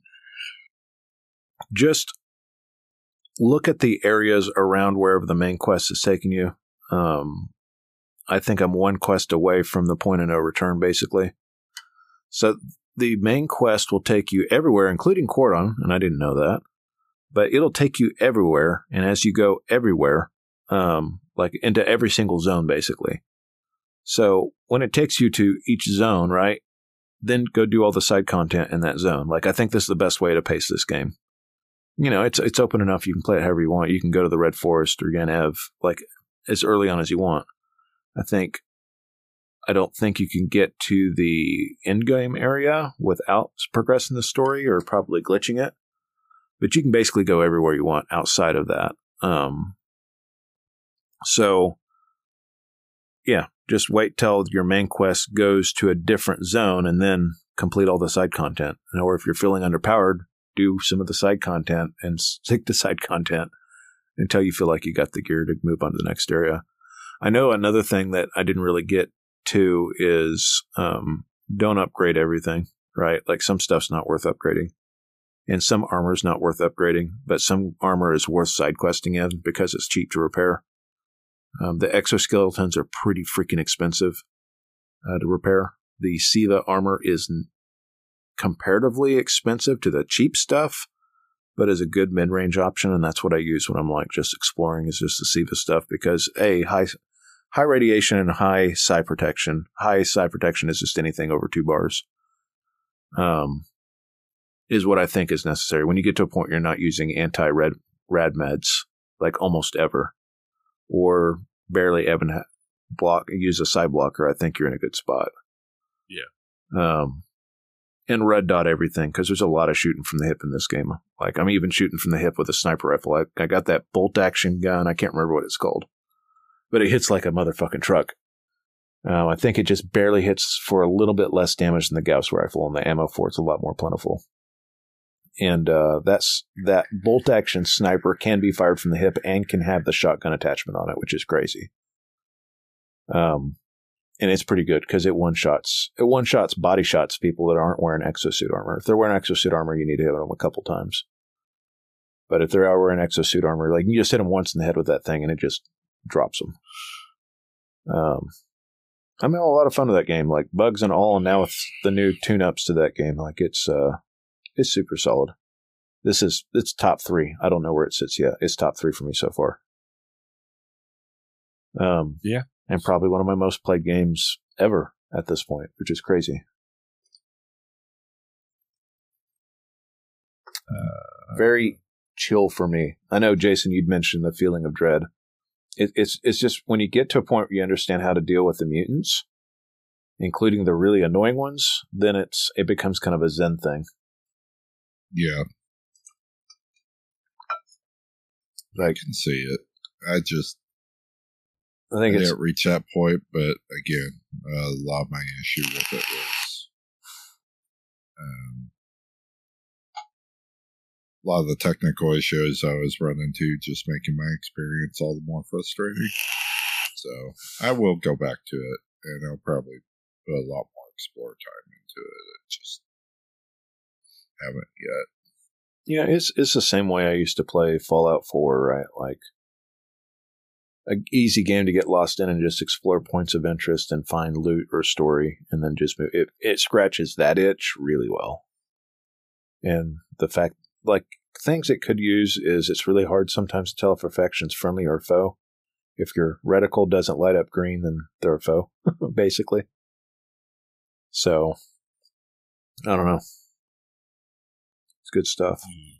just look at the areas around wherever the main quest is taking you. Um, I think I'm one quest away from the point of no return, basically. So the main quest will take you everywhere, including Cordon, and I didn't know that. But it'll take you everywhere, and as you go everywhere, um, like into every single zone, basically. So when it takes you to each zone, right, then go do all the side content in that zone. Like, I think this is the best way to pace this game. You know, it's it's open enough. You can play it however you want. You can go to the Red Forest or Ganev, like, as early on as you want. I think, I don't think you can get to the end game area without progressing the story or probably glitching it. But you can basically go everywhere you want outside of that. Um, so, yeah, just wait till your main quest goes to a different zone and then complete all the side content. Or if you're feeling underpowered, do some of the side content and stick to side content until you feel like you got the gear to move on to the next area. I know another thing that I didn't really get to is um, don't upgrade everything, right? Like some stuff's not worth upgrading. And some armor is not worth upgrading, but some armor is worth side questing in because it's cheap to repair. Um, the exoskeletons are pretty freaking expensive uh, to repair. The Siva armor is n- comparatively expensive to the cheap stuff, but is a good mid-range option, and that's what I use when I'm like just exploring, is just the Siva stuff, because A, high high radiation and high psi protection. High psi protection is just anything over two bars. Um, is what I think is necessary. When you get to a point where you're not using anti-rad rad meds, like almost ever, or barely ever ha- block use a psi blocker, I think you're in a good spot. Yeah. Um, and red dot everything, because there's a lot of shooting from the hip in this game. Like, I'm even shooting from the hip with a sniper rifle. I, I got that bolt action gun. I can't remember what it's called, but it hits like a motherfucking truck. Um, I think it just barely hits for a little bit less damage than the Gauss rifle, and the ammo for it's a lot more plentiful. And uh, that's that bolt action sniper can be fired from the hip and can have the shotgun attachment on it, which is crazy. Um, and it's pretty good because it one shots it one shots body shots people that aren't wearing exosuit armor. If they're wearing exosuit armor, you need to hit them a couple times. But if they're wearing exosuit armor, like, you just hit them once in the head with that thing, and it just drops them. Um, I'm having a lot of fun with that game, like bugs and all, and now with the new tune-ups to that game, like it's uh. It's super solid. This is, it's top three. I don't know where it sits yet. It's top three for me so far. Um, yeah. And probably one of my most played games ever at this point, which is crazy. Uh, Very chill for me. I know, Jason, you'd mentioned the feeling of dread. It, it's, it's just when you get to a point where you understand how to deal with the mutants, including the really annoying ones, then it's, it becomes kind of a Zen thing. Yeah. I can see it. I just... I think I it's didn't reach that point, but again, uh, a lot of my issue with it was um, a lot of the technical issues I was running into, just making my experience all the more frustrating. So I will go back to it, and I'll probably put a lot more explore time into it. I just haven't yet. Yeah, it's it's the same way I used to play Fallout four, right? Like an easy game to get lost in and just explore points of interest and find loot or story, and then just move. It, it scratches that itch really well. And the fact, like, things it could use is it's really hard sometimes to tell if a faction's friendly or foe. If your reticle doesn't light up green, then they're a foe, basically. So, I don't know. It's good stuff.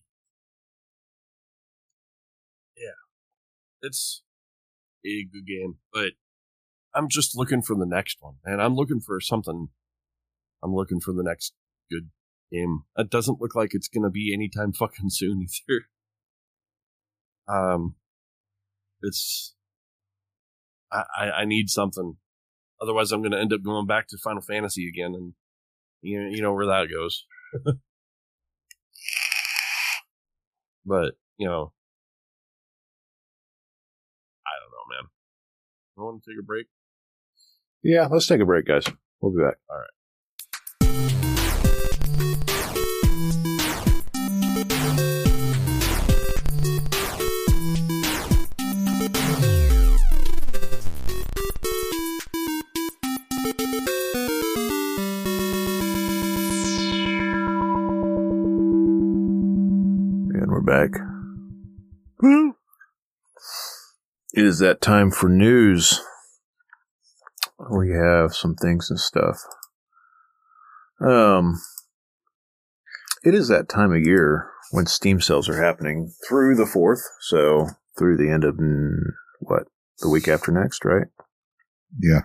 Yeah. It's a good game, but I'm just looking for the next one, and I'm looking for something. I'm looking for the next good game. It doesn't look like it's going to be anytime fucking soon either. Um, it's I, I, I need something. Otherwise, I'm going to end up going back to Final Fantasy again, and you know, you know where that goes. But you know, I don't know, man. You want to take a break? Yeah, let's take a break, guys. We'll be back. All right. And we're back. Woo! It is that time for news. We have some things and stuff. Um, it is that time of year when Steam sales are happening through the fourth, so through the end of, what, the week after next, right? Yeah.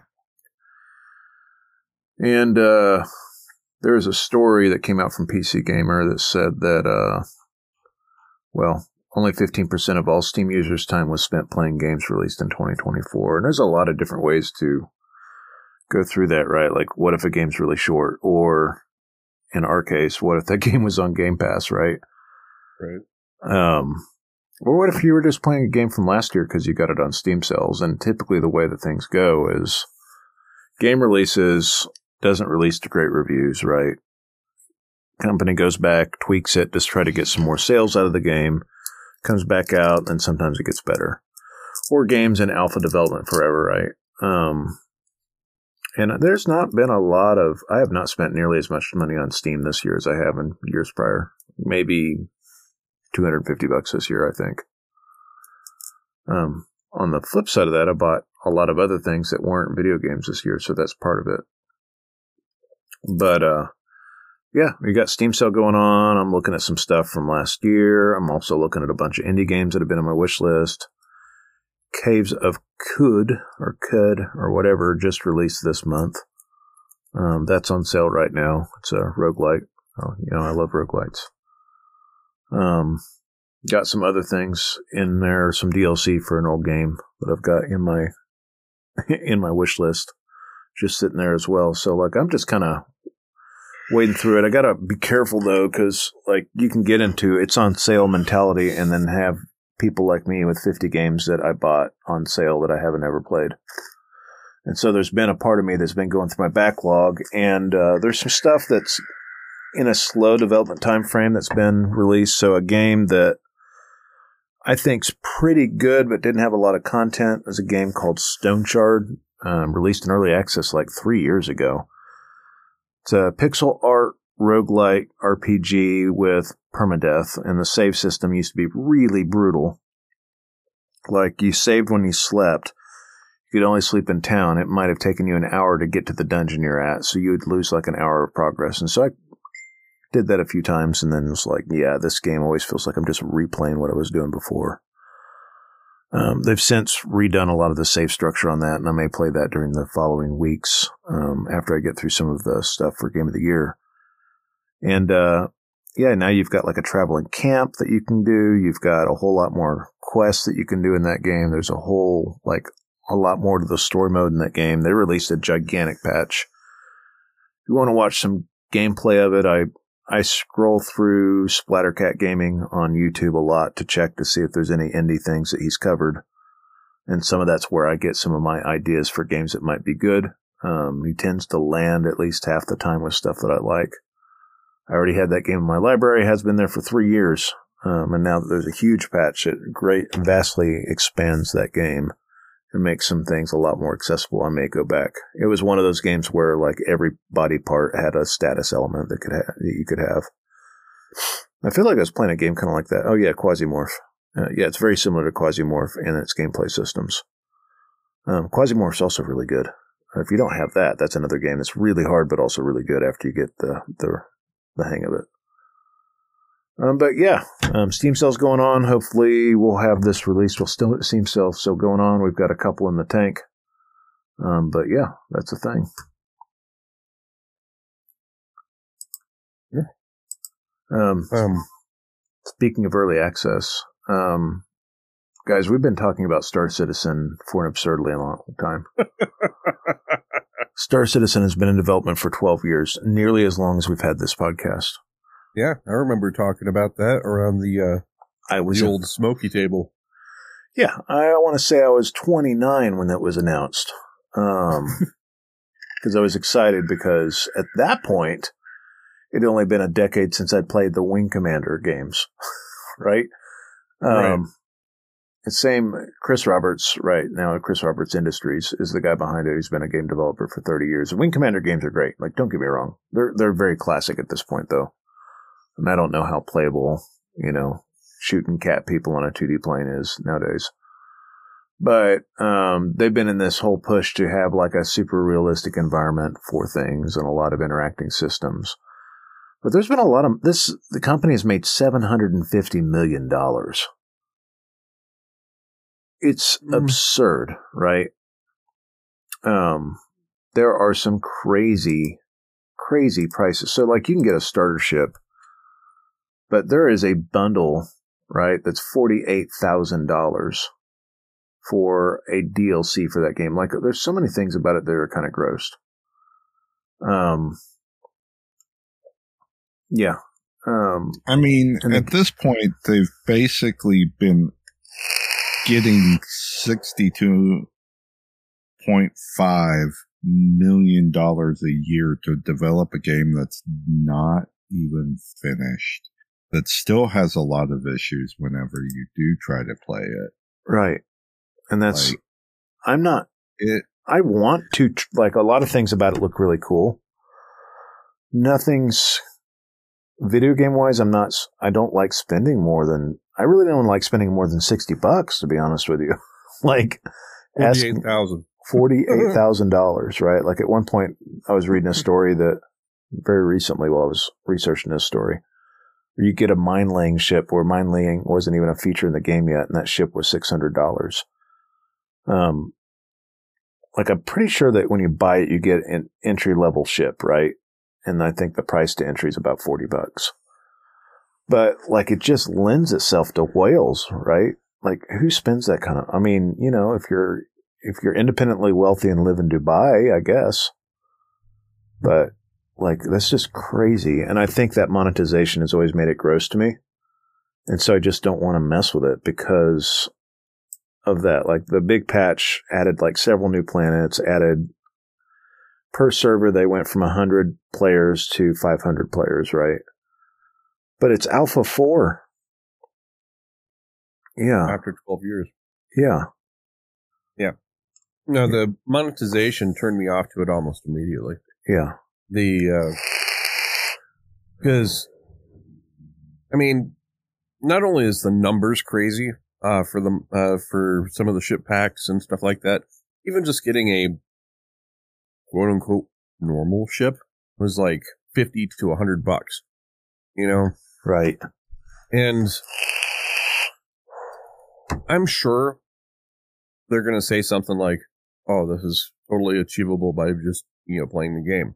And uh, there's a story that came out from P C Gamer that said that, uh, well, only fifteen percent of all Steam users' time was spent playing games released in twenty twenty-four. And there's a lot of different ways to go through that, right? Like, what if a game's really short? Or, in our case, what if that game was on Game Pass, right? Right. Um, or what if you were just playing a game from last year because you got it on Steam sales? And typically the way that things go is game releases doesn't release to great reviews, right? Company goes back, tweaks it, just try to get some more sales out of the game, comes back out, and sometimes it gets better. Or games in alpha development forever, right? Um, and there's not been a lot of, I have not spent nearly as much money on Steam this year as I have in years prior. Maybe two hundred fifty bucks this year, I think. Um, on the flip side of that, I bought a lot of other things that weren't video games this year, so that's part of it. But, uh, yeah, we got Steam sale going on. I'm looking at some stuff from last year. I'm also looking at a bunch of indie games that have been on my wish list. Caves of Qud, or Qud, or whatever, just released this month. Um, that's on sale right now. It's a roguelite. Oh, you know, I love roguelites. Um, got some other things in there, some D L C for an old game that I've got in my in my wish list, just sitting there as well. So, like, I'm just kind of wading through it. I gotta be careful though, because like you can get into it's on sale mentality, and then have people like me with fifty games that I bought on sale that I haven't ever played. And so there's been a part of me that's been going through my backlog, and uh, there's some stuff that's in a slow development time frame that's been released. So a game that I think's pretty good but didn't have a lot of content is a game called Stone Shard, um, released in early access like three years ago. It's a pixel art roguelike R P G with permadeath, and the save system used to be really brutal. Like, you saved when you slept. You could only sleep in town. It might have taken you an hour to get to the dungeon you're at, so you would lose like an hour of progress. And so I did that a few times, and then it was like, yeah, this game always feels like I'm just replaying what I was doing before. Um, they've since redone a lot of the save structure on that, and I may play that during the following weeks um, after I get through some of the stuff for Game of the Year. And, uh, yeah, now you've got like a traveling camp that you can do. You've got a whole lot more quests that you can do in that game. There's a whole, like, a lot more to the story mode in that game. They released a gigantic patch. If you want to watch some gameplay of it, I I scroll through Splattercat Gaming on YouTube a lot to check to see if there's any indie things that he's covered. And some of that's where I get some of my ideas for games that might be good. Um, he tends to land at least half the time with stuff that I like. I already had that game in my library. It has been there for three years. Um, and now that there's a huge patch, it great, vastly expands that game and makes some things a lot more accessible. I may go back. It was one of those games where like every body part had a status element that could ha- that you could have. I feel like I was playing a game kind of like that. Oh yeah, Quasimorph. Uh, yeah, it's very similar to Quasimorph in its gameplay systems. Um, Quasimorph's also really good. If you don't have that, that's another game that's really hard, but also really good after you get the the, the hang of it. Um, but yeah, um, Steam sale's going on. Hopefully we'll have this released. We'll still Steam sale still going on. We've got a couple in the tank. Um, but yeah, that's the thing. Yeah. Um, um, speaking of early access, um, guys, we've been talking about Star Citizen for an absurdly long time. Star Citizen has been in development for twelve years, nearly as long as we've had this podcast. Yeah, I remember talking about that around the uh, I was the a, old smoky table. Yeah, I want to say I was twenty-nine when that was announced. Um, because I was excited because at that point, it had only been a decade since I'd played the Wing Commander games, right? Um, right. The same, Chris Roberts, right now, Chris Roberts Industries is the guy behind it. He's been a game developer for thirty years. The Wing Commander games are great. Like, don't get me wrong. They're, they're very classic at this point, though. And I don't know how playable, you know, shooting cat people on a two D plane is nowadays. But um, they've been in this whole push to have like a super realistic environment for things and a lot of interacting systems. But there's been a lot of this. The company has made seven hundred fifty million dollars. It's mm. absurd, right? Um, there are some crazy, crazy prices. So like you can get a starter ship, but there is a bundle, right, that's forty-eight thousand dollars for a D L C for that game. Like, there's so many things about it that are kind of gross. Um, yeah. Um, I mean, at the, this point, they've basically been getting sixty-two point five million dollars a year to develop a game that's not even finished, that still has a lot of issues whenever you do try to play it. Right. And that's, like, I'm not, it, I want to, like, a lot of things about it look really cool. Nothing's, video game wise, I'm not, I don't like spending more than, I really don't like spending more than sixty bucks, to be honest with you. Like, forty-eight thousand. forty-eight thousand dollars, right? Like, at one point, I was reading a story that very recently while I was researching this story, where you get a mine laying ship where mine laying wasn't even a feature in the game yet, and that ship was six hundred dollars. Um, like, I'm pretty sure that when you buy it, you get an entry level ship, right? And I think the price to entry is about forty bucks. But like, it just lends itself to whales, right? Like, who spends that kind of, I mean, you know, if you're, if you're independently wealthy and live in Dubai, I guess. But like, that's just crazy. And I think that monetization has always made it gross to me. And so I just don't want to mess with it because of that. Like, the big patch added like several new planets, added per server. They went from one hundred players to five hundred players, right? But it's Alpha four. Yeah. After twelve years. Yeah. Yeah. No, the monetization turned me off to it almost immediately. Yeah. The, because, uh, I mean, not only is the numbers crazy, uh, for the, uh, for some of the ship packs and stuff like that, even just getting a quote unquote normal ship was like fifty to a hundred bucks, you know? Right. And I'm sure they're going to say something like, oh, this is totally achievable by just, you know, playing the game.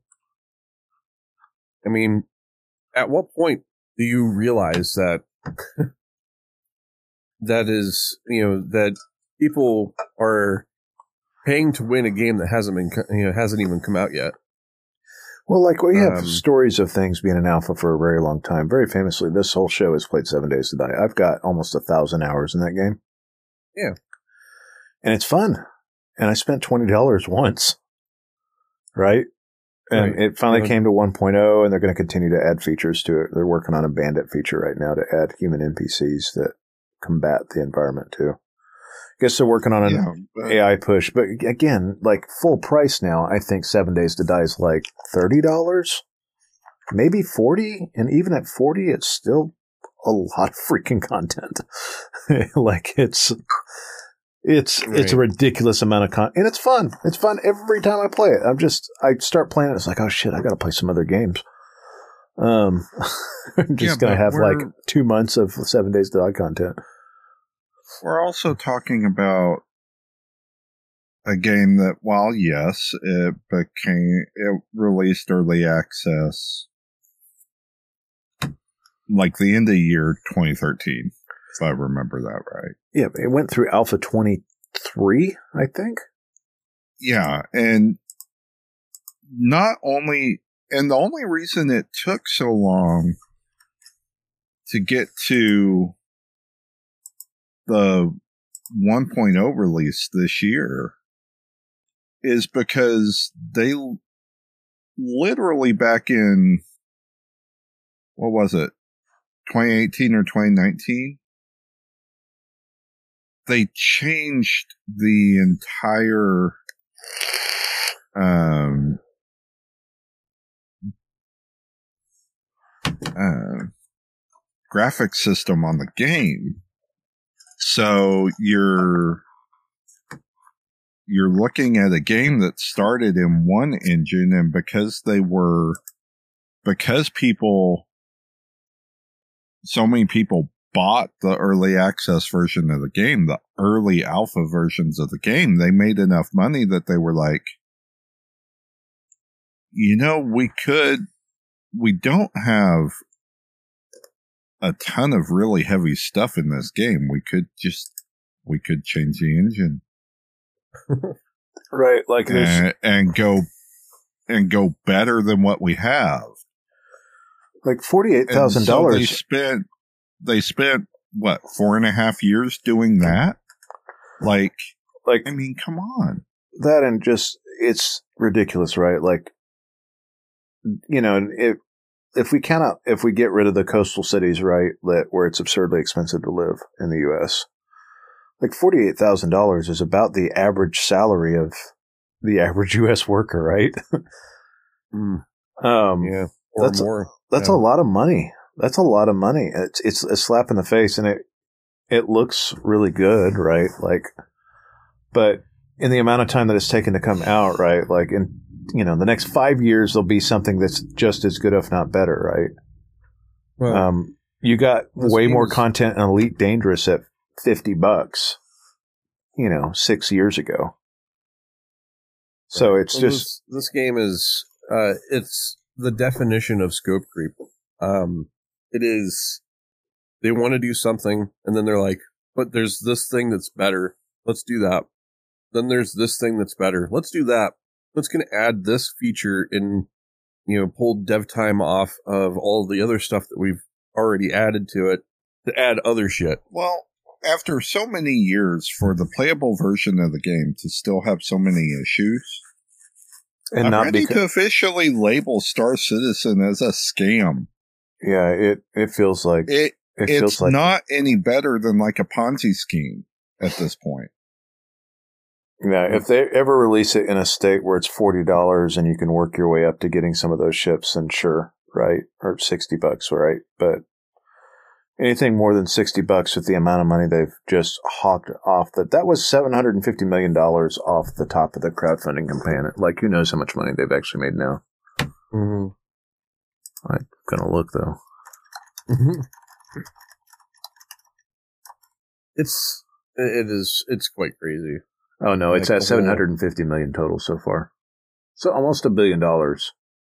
I mean, at what point do you realize that that is, you know, that people are paying to win a game that hasn't been, co- you know, hasn't even come out yet. Well, like we have Um, stories of things being an alpha for a very long time. Very famously, this whole show has played Seven Days to Die. I've got almost a thousand hours in that game. Yeah. And it's fun. And I spent twenty dollars once. Right? And Right. it finally Yeah. came to one point oh, and they're going to continue to add features to it. They're working on a bandit feature right now to add human N P Cs that combat the environment too. I guess they're working on an Yeah, but- A I push, but again, like full price now, I think Seven Days to Die is like thirty dollars, maybe forty, and even at forty, it's still a lot of freaking content. Like it's, it's, Right. it's a ridiculous amount of content, and it's fun. It's fun every time I play it. I'm just, I start playing it, it's like, oh shit, I got to play some other games. Um, I'm just Yeah, gonna but have like we're- two months of Seven Days to Die content. We're also talking about a game that, while yes, it became it released early access like the end of year twenty thirteen, if I remember that right. Yeah, it went through Alpha twenty-three, I think. Yeah, and not only, and the only reason it took so long to get to the one point oh release this year is because they literally back in, what was it, twenty eighteen or twenty nineteen, they changed the entire um uh, graphic system on the game. So you're you're looking at a game that started in one engine, and because they were because people so many people bought the early access version of the game, the early alpha versions of the game, they made enough money that they were like, you know, we could we don't have a ton of really heavy stuff in this game. We could just, we could change the engine. Right, like there's and, and go, and go better than what we have. like forty-eight And thousand so they dollars. spent, they spent what, four and a half years doing that? Like, Like I mean, come on. that, and just it's ridiculous, right? Like, you know, if if we cannot, if we get rid of the coastal cities, right, that where it's absurdly expensive to live in the U S, like forty-eight thousand dollars is about the average salary of the average U S worker, right? Mm, um, yeah. Or that's more. That's Yeah. a lot of money. That's a lot of money. It's it's a slap in the face, and it it looks really good, right? Like, but in the amount of time that it's taken to come out, right? Like in you know the next five years, there'll be something that's just as good, if not better, right? Well, Um, you got this way game more is- content in Elite Dangerous at fifty bucks, you know, six years ago. So it's Well, just this, this game is uh, it's the definition of scope creep. Um, it is they want to do something, and then they're like, "But there's this thing that's better. Let's do that." Then there's this thing that's better. Let's do that. Let's gonna add this feature and you know pull dev time off of all the other stuff that we've already added to it to add other shit. Well, after so many years for the playable version of the game to still have so many issues, and I'm not ready because to officially label Star Citizen as a scam. yeah, it it feels like It it it's feels like not any better than like a Ponzi scheme at this point. yeah. If they ever release it in a state where it's forty dollars and you can work your way up to getting some of those ships, then sure, right, or sixty bucks, right? But anything more than sixty bucks with the amount of money they've just hawked off that that was seven hundred and fifty million dollars off the top of the crowdfunding campaign. Like, who knows how much money they've actually made now? Mm-hmm. I'm gonna look though. It's it is it's quite crazy. Oh no, it's Like at the seven whole- hundred and fifty million total so far. So almost a billion dollars.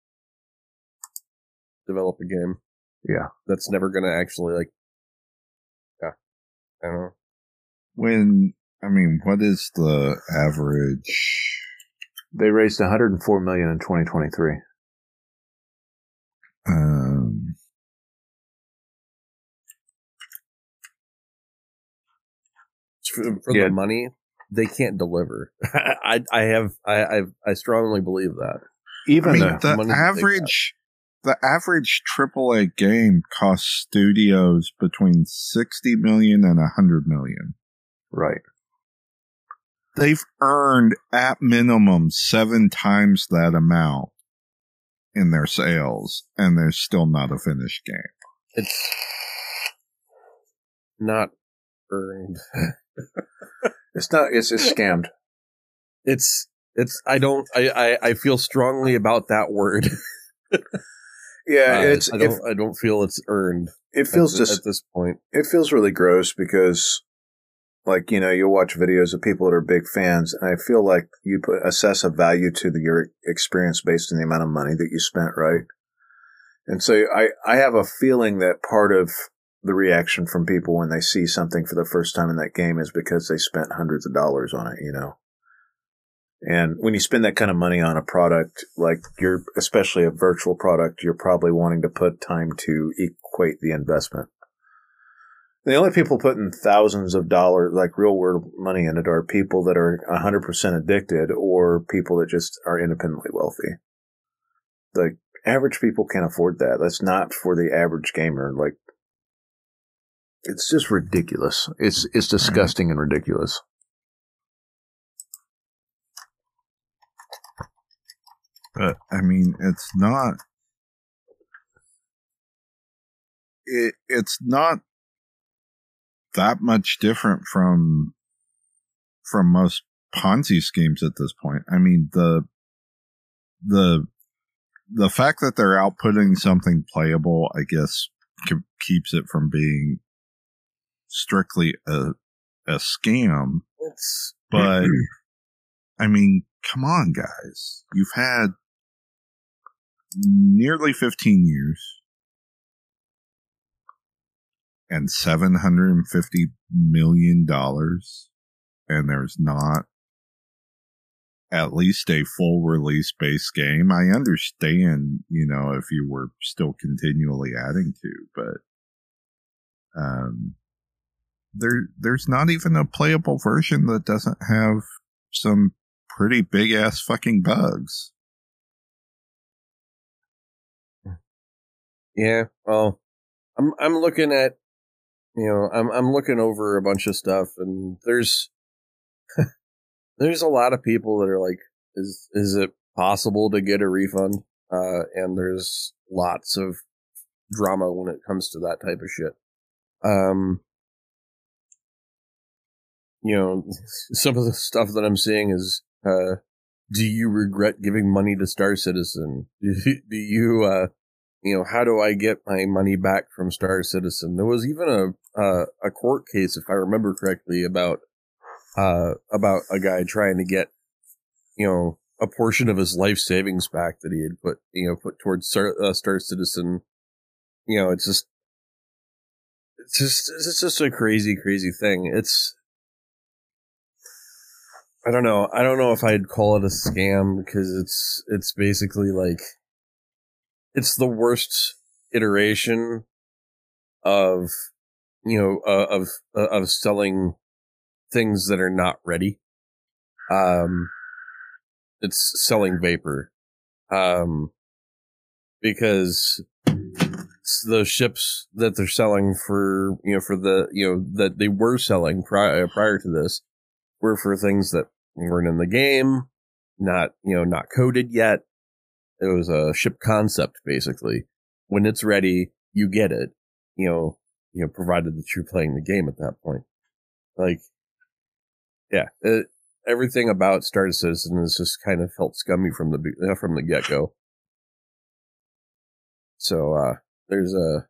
Develop a game Yeah. that's never gonna actually like. Yeah, I don't know. When I mean, what is the average? They raised one hundred four million dollars in twenty twenty-three. Um, for, for Yeah. the money, they can't deliver. I I have I I, I strongly believe that. Even I mean, the, the money that they average, the average triple A game costs studios between sixty million and a hundred million. right. They've earned at minimum seven times that amount in their sales, and there's still not a finished game. It's not earned. It's not. It's it's scammed. It's it's. I don't. I I, I feel strongly about that word. Yeah, Uh, it's. I It, don't. I don't feel it's earned. it feels at, th- just. at this point. It feels really gross because, like, you know, you'll watch videos of people that are big fans, and I feel like you put assess a value to the, your experience based on the amount of money that you spent, right? And so I, I have a feeling that part of the reaction from people when they see something for the first time in that game is because they spent hundreds of dollars on it, you know? And when you spend that kind of money on a product, like you're, especially a virtual product, you're probably wanting to put time to equate the investment. The only people putting thousands of dollars, like real world money in it, are people that are one hundred percent addicted or people that just are independently wealthy. The average people can't afford that. That's not for the average gamer. Like, it's just ridiculous. It's it's disgusting and ridiculous. But I mean, it's not. It it's not that much different from from most Ponzi schemes at this point. I mean, the the the fact that they're outputting something playable, I guess, ke- keeps it from being strictly a a scam. It's But I mean, come on, guys! You've had nearly fifteen years and seven hundred fifty million dollars, and there's not at least a full release base game. I understand, you know, if you were still continually adding to, but um, there there's not even a playable version that doesn't have some pretty big ass fucking bugs. yeah. Well, I'm I'm looking at, you know, I'm I'm looking over a bunch of stuff, and there's there's a lot of people that are like, is is it possible to get a refund? Uh, and there's lots of drama when it comes to that type of shit. Um, you know, some of the stuff that I'm seeing is, uh, do you regret giving money to Star Citizen? Do you, uh, you know, how do I get my money back from Star Citizen? There was even a uh, a court case, if I remember correctly, about uh, about a guy trying to get, you know, a portion of his life savings back that he had put, you know, put towards Star, uh, Star Citizen. You know, it's just, it's just, it's just a crazy, crazy thing. It's, I don't know. I don't know if I'd call it a scam because it's, it's basically like, it's the worst iteration of, you know, uh, of, uh, of selling things that are not ready. Um, it's selling vapor. Um, because the ships that they're selling for, you know, for the, you know, that they were selling prior, prior to this were for things that weren't in the game, not, you know, not coded yet. It was a ship concept, basically. When it's ready, you get it, you know, you know, provided that you're playing the game at that point. Like, yeah, it, everything about Star Citizen has just kind of felt scummy from the, uh, from the get-go. So, uh, there's a,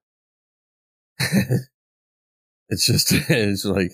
it's just, it's like,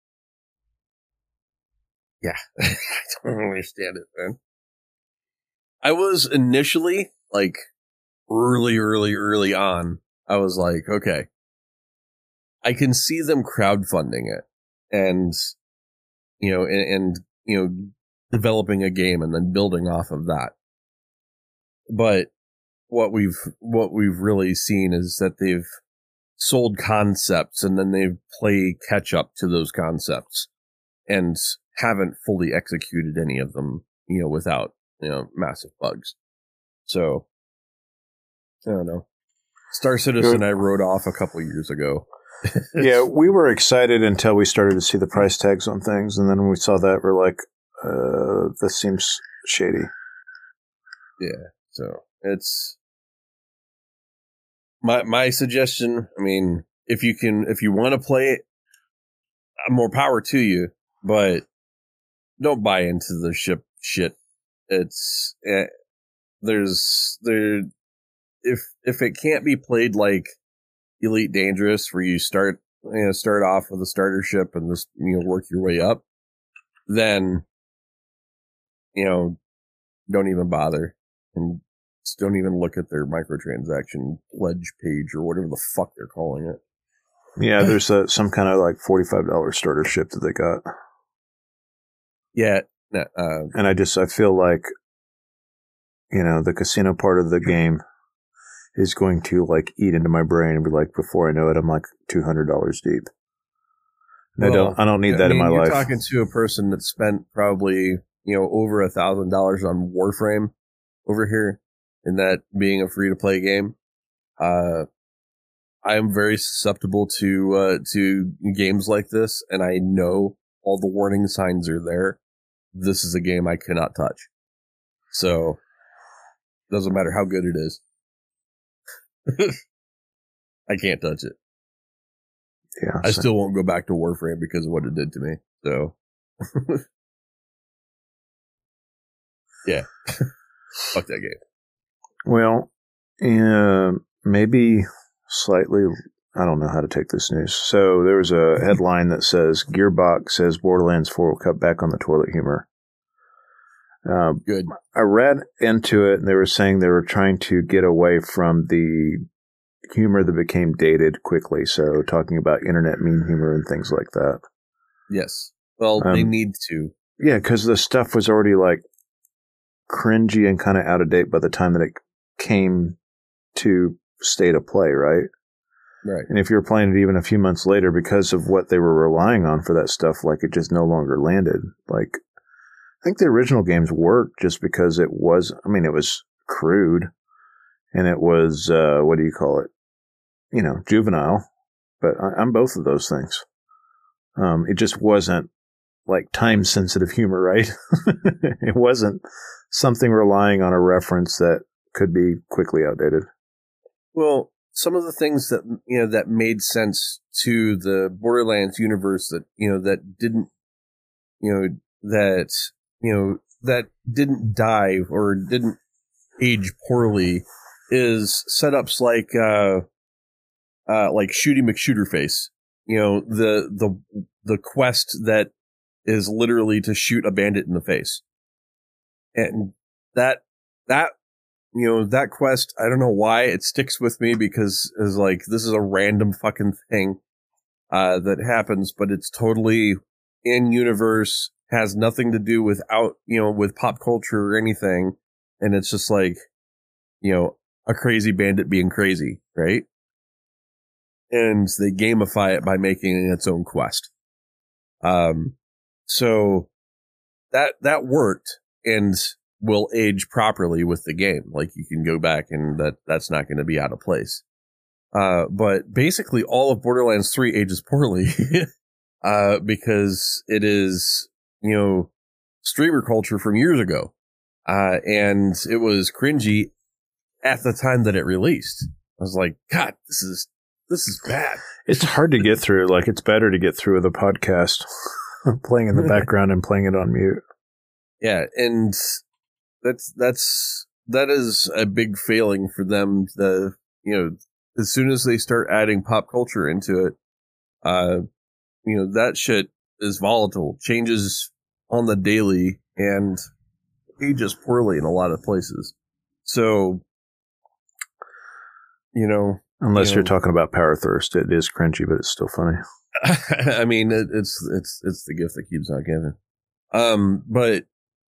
yeah, I don't understand it, man. I was initially, like, early, early, early on, I was like, okay, I can see them crowdfunding it, and you know, and, and you know, developing a game and then building off of that. But what we've what we've really seen is that they've sold concepts and then they play catch up to those concepts and haven't fully executed any of them, you know, without, you know, massive bugs. So I don't know. Star Citizen I wrote off a couple years ago. Yeah, we were excited until we started to see the price tags on things, and then when we saw that, we're like, uh, this seems shady. Yeah, so it's my my suggestion. I mean, if you can, if you want to play it, more power to you, but don't buy into the ship shit. It's eh, there's there if if it can't be played like Elite Dangerous, where you start you know start off with a starter ship and just you know work your way up, then you know don't even bother and just don't even look at their microtransaction pledge page or whatever the fuck they're calling it. Yeah, there's a, some kind of like forty-five dollars starter ship that they got. Yeah, uh, and I just I feel like you know the casino part of the game is going to like eat into my brain and be like, before I know it, I'm like two hundred dollars deep. Well, I don't I don't need that I mean, in my you're life. You're talking to a person that spent probably you know over a thousand dollars on Warframe over here, and that being a free to play game. Uh, I am very susceptible to uh, to games like this, and I know all the warning signs are there. This is a game I cannot touch. So, doesn't matter how good it is. I can't touch it. Yeah, I still won't go back to Warframe because of what it did to me. So, yeah, fuck that game. Well, uh, maybe slightly. I don't know how to take this news. So there was a headline that says Gearbox says Borderlands four will cut back on the toilet humor. Uh, Good. I read into it, and they were saying they were trying to get away from the humor that became dated quickly. So talking about internet meme humor and things like that. Yes. Well, um, they need to. Yeah, because the stuff was already like cringy and kind of out of date by the time that it came to state of play, right? Right. And if you were playing it even a few months later, because of what they were relying on for that stuff, like it just no longer landed. Like, I think the original games worked just because it was, I mean, it was crude and it was, uh, what do you call it? You know, juvenile. But I, I'm both of those things. Um, it just wasn't like time sensitive humor, right? It wasn't something relying on a reference that could be quickly outdated. Well, some of the things that you know that made sense to the Borderlands universe that you know that didn't you know that you know that didn't die or didn't age poorly is setups like uh uh like Shooty McShooterface. You know, the the the quest that is literally to shoot a bandit in the face. And that that You know, that quest, I don't know why it sticks with me because it's like, this is a random fucking thing uh, that happens, but it's totally in universe, has nothing to do with out, you know, with pop culture or anything. And it's just like, you know, a crazy bandit being crazy, right? And they gamify it by making it its own quest. Um, so that, that worked and will age properly with the game. Like you can go back and that that's not going to be out of place. Uh, but basically all of Borderlands three ages poorly, uh, because it is, you know, streamer culture from years ago. Uh, and it was cringy at the time that it released. I was like, God, this is, this is bad. It's hard to get through. Like it's better to get through with a podcast playing in the background and playing it on mute. Yeah. And That's that's that is a big failing for them. The you know as soon as they start adding pop culture into it, uh, you know that shit is volatile, changes on the daily, and ages poorly in a lot of places. So, you know, unless you you're know, talking about Power Thirst, it is cringy, but it's still funny. I mean, it, it's it's it's the gift that keeps on giving. Um, but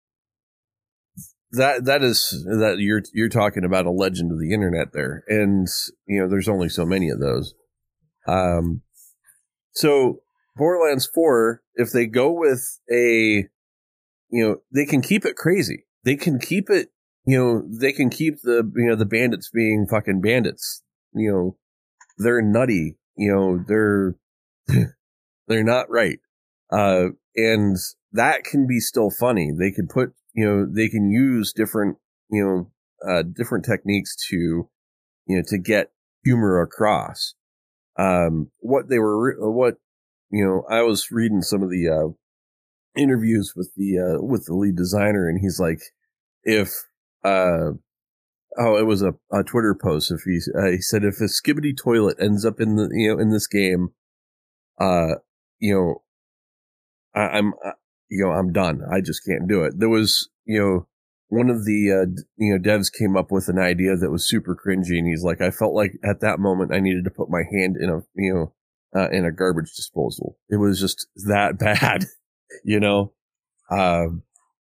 that that is that you're you're talking about a legend of the internet there, and you know, there's only so many of those. Um, so Borderlands four, if they go with a, you know, they can keep it crazy. They can keep it, you know, they can keep the, you know, the bandits being fucking bandits. You know, they're nutty. You know, they're they're not right. Uh, and that can be still funny. They can put, you know, they can use different, you know, uh, different techniques to, you know, to get humor across. Um, what they were, what, you know, I was reading some of the, uh, interviews with the, uh, with the lead designer, and he's like, if, uh, oh, it was a, a Twitter post. If he, uh, he said, if a Skibidi toilet ends up in the, you know, in this game, uh, you know, I, I'm, uh, you know, I'm done. I just can't do it. There was, you know, one of the, uh, d- you know, devs came up with an idea that was super cringy, and he's like, I felt like at that moment I needed to put my hand in a, you know, uh, in a garbage disposal. It was just that bad, you know? Um,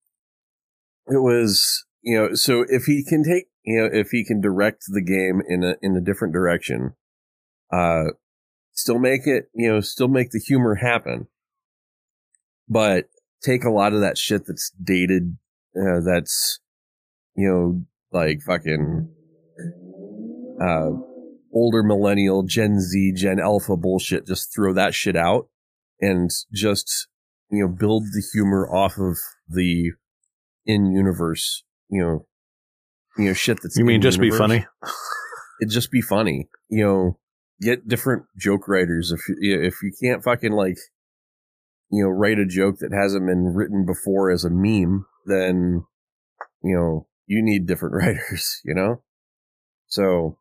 it was, you know, so if he can take, you know, if he can direct the game in a, in a different direction, uh, still make it, you know, still make the humor happen, but take a lot of that shit that's dated, uh, that's, you know, like fucking, uh, older millennial, Gen Z, Gen Alpha bullshit, just throw that shit out and just, you know, build the humor off of the in-universe, you know, you know, shit that's You mean just be in-universe. funny? It'd just be funny, you know, get different joke writers. If you, if you can't fucking like, you know, write a joke that hasn't been written before as a meme, then, you know, you need different writers, you know? So,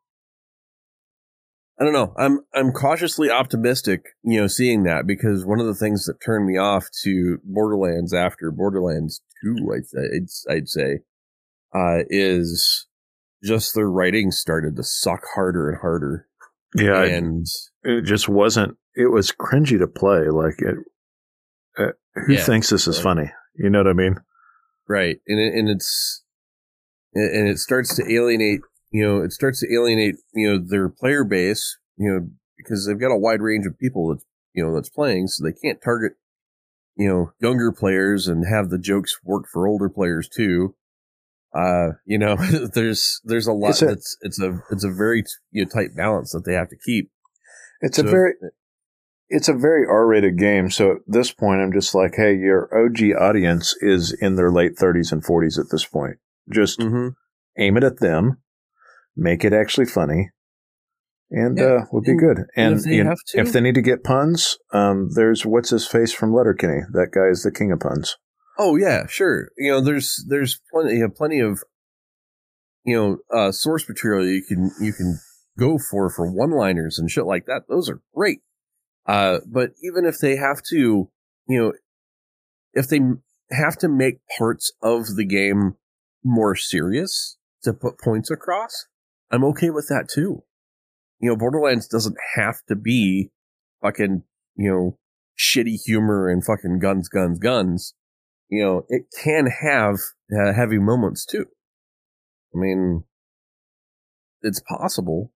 I don't know. I'm, I'm cautiously optimistic, you know, seeing that, because one of the things that turned me off to Borderlands after Borderlands two, I'd say, I'd, I'd say, uh, is just their writing started to suck harder and harder. Yeah, And it just wasn't. It was cringy to play. Like, it, uh, who Yeah, thinks this is right. funny? You know what I mean? right. And it, and it's, and it starts to alienate, you know, it starts to alienate, you know, their player base, you know, because they've got a wide range of people that's, you know, that's playing, so they can't target, you know, younger players and have the jokes work for older players too. Uh, you know, there's, there's a lot It's a- that's, it's a, it's a very, you know, tight balance that they have to keep. It's So- a very, it's a very R-rated game. So at this point, I'm just like, hey, your O G audience is in their late thirties and forties at this point. Just Mhm. aim it at them, make it actually funny, and Yeah. uh, we'll be And- good. and And, if they you know, have to- if they need to get puns, um, there's what's his face from Letterkenny. That guy is the king of puns. Oh yeah, sure. You know, there's there's plenty, you know, plenty of, you know, uh, source material you can you can go for for one-liners and shit like that. Those are great. Uh, but even if they have to, you know, if they m- have to make parts of the game more serious to put points across, I'm okay with that too. You know, Borderlands doesn't have to be fucking, you know, shitty humor and fucking guns, guns, guns. You know, it can have uh, heavy moments too. I mean, it's possible,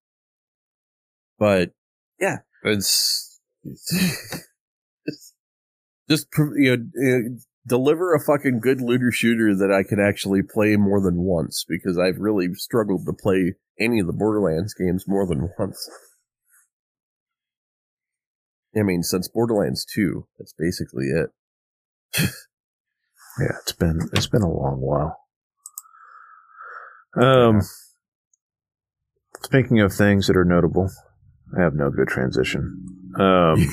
but yeah, it's, it's just, you know, you know, deliver a fucking good looter shooter that I can actually play more than once, because I've really struggled to play any of the Borderlands games more than once. I mean, since Borderlands two, that's basically it. Yeah, it's been it's been a long while. Um, speaking of things that are notable, I have no good transition. Um,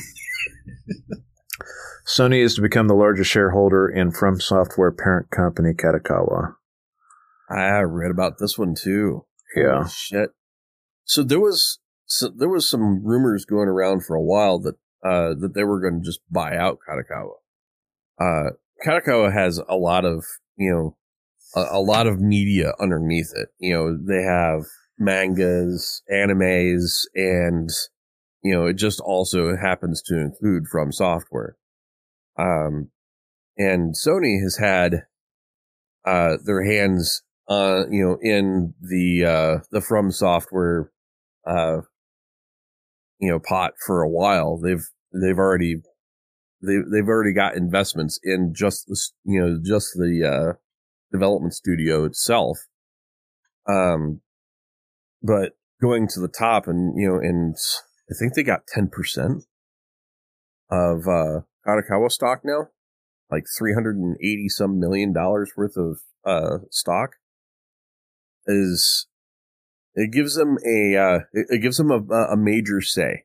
Sony is to become the largest shareholder in From Software parent company Katakawa. I read about this one too. Yeah, Holy shit. So there was so there was some rumors going around for a while that uh, that they were going to just buy out Katakawa. Uh, Katakawa has a lot of, you know, a, a lot of media underneath it. You know, they have mangas, animes, and you know, it just also happens to include From Software. Um, and Sony has had uh, their hands, uh, you know, in the uh, the From Software, uh, you know, pot for a while. They've they've already they they've already got investments in just the you know just the uh, development studio itself. Um, but going to the top, and you know, and I think they got ten percent of uh, Kadokawa stock now, like three hundred and eighty some million dollars worth of uh, stock. Is it gives them a uh, it, it gives them a, a major say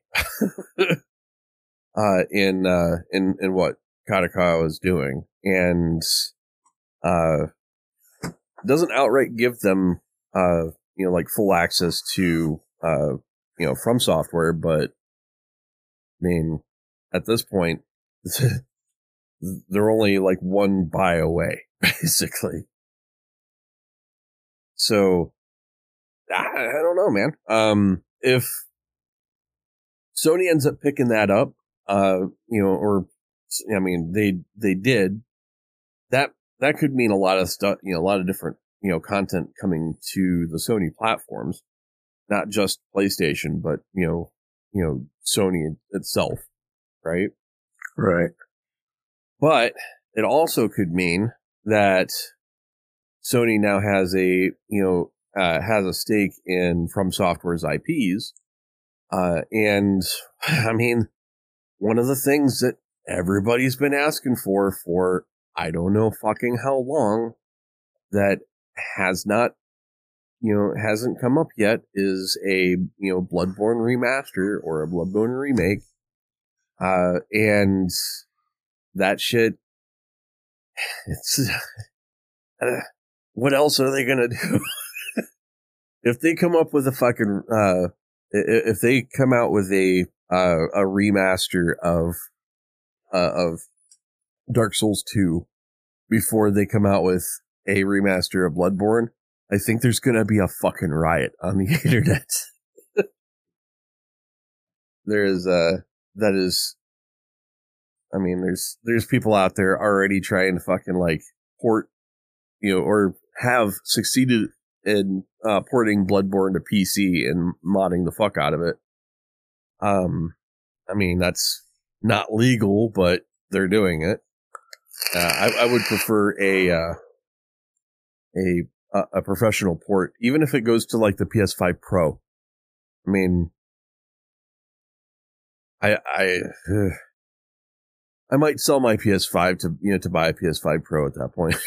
uh, in uh, in in what Kadokawa is doing, and uh, doesn't outright give them uh, you know like full access to uh, you know From Software, but I mean at this point they're only like one buy away basically. So I, I don't know, man. Um, if Sony ends up picking that up, uh, you know, or I mean, they they did that. That could mean a lot of stuff. You know, a lot of different you know content coming to the Sony platforms, not just PlayStation, but you know, you know, Sony itself, right? Right. But it also could mean that Sony now has a, you know, uh, has a stake in From Software's I Ps. Uh, and I mean, one of the things that everybody's been asking for, for I don't know fucking how long, that has not, you know, hasn't come up yet is a, you know, Bloodborne remaster or a Bloodborne remake. Uh, and that shit, it's, uh, what else are they gonna do? If they come up with a fucking, uh, if they come out with a uh, a remaster of uh, of Dark Souls two before they come out with a remaster of Bloodborne, I think there's gonna be a fucking riot on the internet. There is uh that is, I mean, there's there's people out there already trying to fucking like port, you know, or have succeeded in uh, porting Bloodborne to P C and modding the fuck out of it. Um, I mean, that's not legal, but they're doing it. Uh, I, I would prefer a, uh, a a professional port, even if it goes to like the P S five Pro. I mean, I I uh, I might sell my P S five to you know to buy a P S five Pro at that point.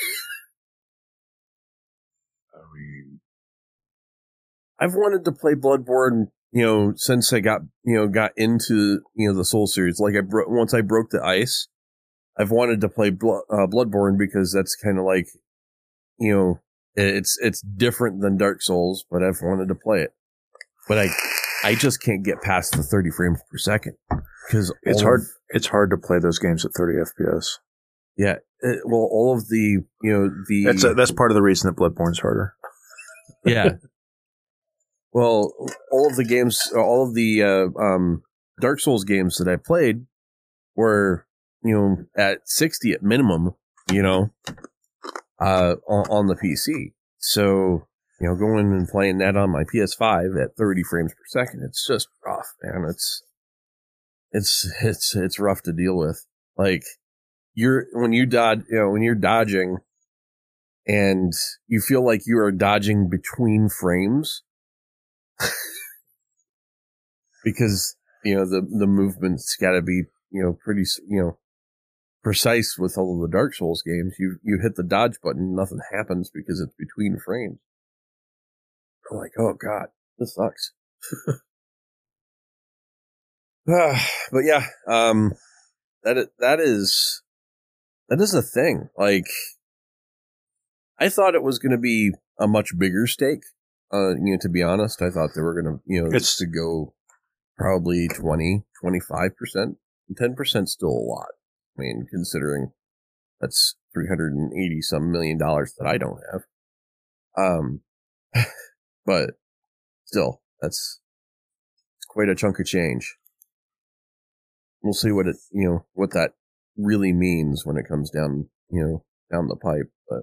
I mean, I've wanted to play Bloodborne, you know, since I got, you know, got into, you know, the Soul series. Like I bro- once I broke the ice, I've wanted to play Blo- uh, Bloodborne because that's kind of like, you know, it's it's different than Dark Souls, but I've wanted to play it. But I I just can't get past the thirty frames per second because It's hard. Of, it's hard to play those games at thirty F P S. Yeah, it, well, all of the, you know, the that's a, that's part of the reason that Bloodborne's harder. Yeah. Well, all of the games, all of the uh, um, Dark Souls games that I played were, you know, at sixty at minimum, you know, uh, on, on the P C. So, you know, going and playing that on my P S five at thirty frames per second, it's just rough, man. It's, it's, it's, it's rough to deal with. Like, you're, when you dodge, you know, when you're dodging and you feel like you are dodging between frames, because, you know, the, the movement's got to be, you know, pretty, you know, precise with all of the Dark Souls games. You, you hit the dodge button, nothing happens because it's between frames. I'm like, oh God, this sucks. uh, but yeah, um, that, that is, that is a thing. Like, I thought it was going to be a much bigger stake. Uh, you know, to be honest, I thought they were going to, you know, it's to go probably twenty, twenty-five percent. ten percent still a lot. I mean, considering that's three hundred eighty some million dollars that I don't have. Um, but still, that's quite a chunk of change. we'll see what it, you know, what that really means when it comes down, you know, down the pipe. But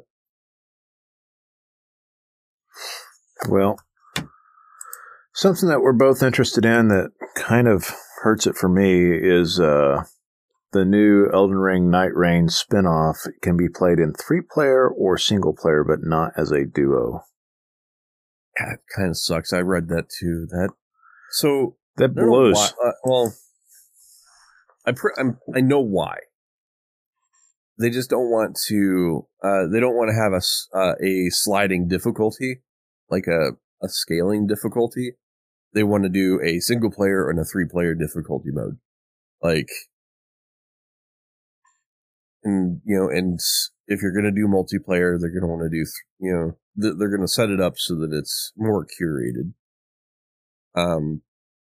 well, something that we're both interested in that kind of hurts it for me is uh, the new Elden Ring Night Rain spinoff. It can be played in three-player or single-player, but not as a duo. yeah, it kind of sucks. I read that too. That so That I don't know blows. why- uh, well, I pr- I'm, I know why. They just don't want to. Uh, they don't want to have a s- uh, a sliding difficulty, like a a scaling difficulty. They want to do a single player and a three player difficulty mode, like, and you know, and if you're going to do multiplayer, they're going to want to do, th- you know, th- they're going to set it up so that it's more curated. Um,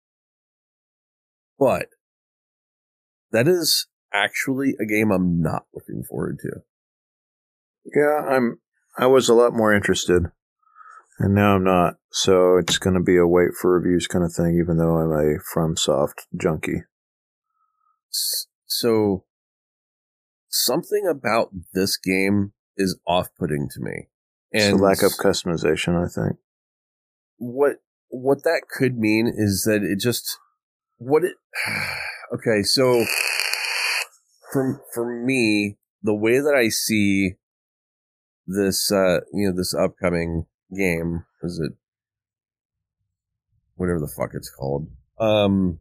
but that is actually a game I'm not looking forward to. Yeah, I'm. I was a lot more interested, and now I'm not. So it's going to be a wait for reviews kind of thing, even though I'm a FromSoft junkie. S- So something about this game is off-putting to me, It's and the lack of customization, I think. what what that could mean is that it just what it. Okay, so for for me, the way that I see this, uh, you know, this upcoming game, is it whatever the fuck it's called? Um,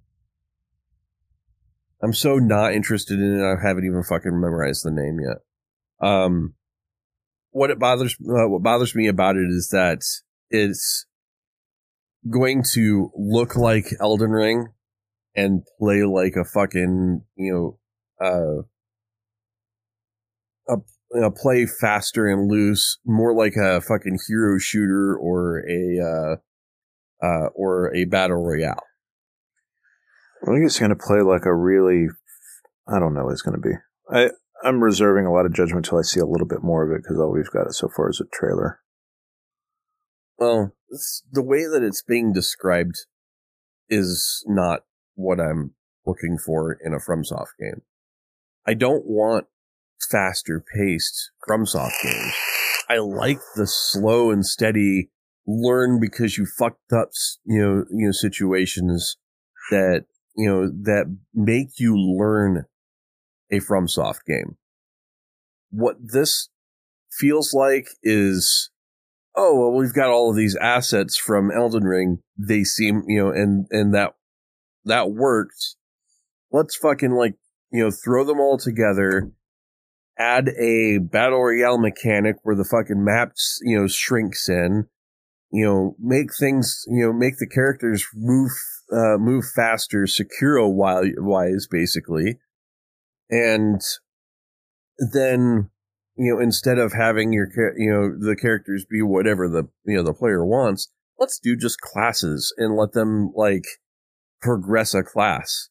I'm so not interested in it. I haven't even fucking memorized the name yet. Um, what it bothers, uh, what bothers me about it is that it's going to look like Elden Ring and play like a fucking, you know, uh, a, a play faster and loose, more like a fucking hero shooter or a, uh, uh, or a battle royale. I think it's going to play like a really. I don't know what it's going to be. I, I'm reserving a lot of judgment until I see a little bit more of it because all we've got it so far is a trailer. Well, it's, the way that it's being described is not what I'm looking for in a FromSoft game. I don't want faster paced FromSoft games. I like the slow and steady learn because you fucked up, you know, you know, situations that, you know, that make you learn a FromSoft game. What this feels like is, oh, well, we've got all of these assets from Elden Ring. They seem, you know, and, and that, that worked. Let's fucking, like, you know, throw them all together, add a battle royale mechanic where the fucking maps, you know, shrinks in, you know, make things, you know, make the characters move, uh, move faster, Sekiro wise, basically. And then, you know, instead of having your, you know, the characters be whatever the, you know, the player wants, let's do just classes and let them, like, progress a class.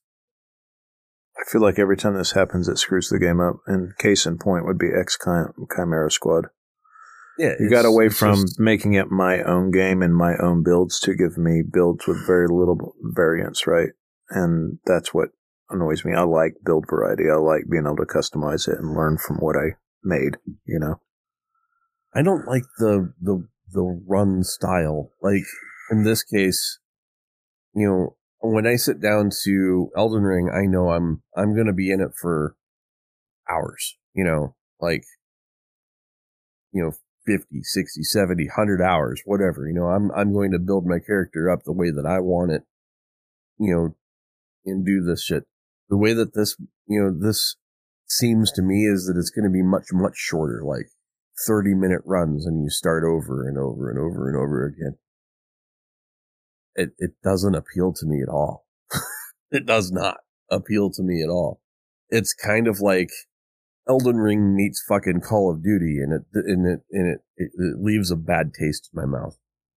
I feel like every time this happens, it screws the game up. And case in point would be X Chimera Squad. Yeah, You got away from just, making it my own game and my own builds to give me builds with very little variance, right? And that's what annoys me. I like build variety. I like being able to customize it and learn from what I made, you know? I don't like the, the, the run style. Like, in this case, you know, when I sit down to Elden Ring, I know I'm, I'm going to be in it for hours, you know, like, you know, fifty, sixty, seventy, one hundred hours, whatever, you know, I'm, I'm going to build my character up the way that I want it, you know, and do this shit. The way that this, you know, this seems to me is that it's going to be much, much shorter, like thirty minute runs, and you start over and over and over and over again. It, it doesn't appeal to me at all. It does not appeal to me at all. It's kind of like Elden Ring meets fucking Call of Duty, and it, and it, and it, it, it leaves a bad taste in my mouth.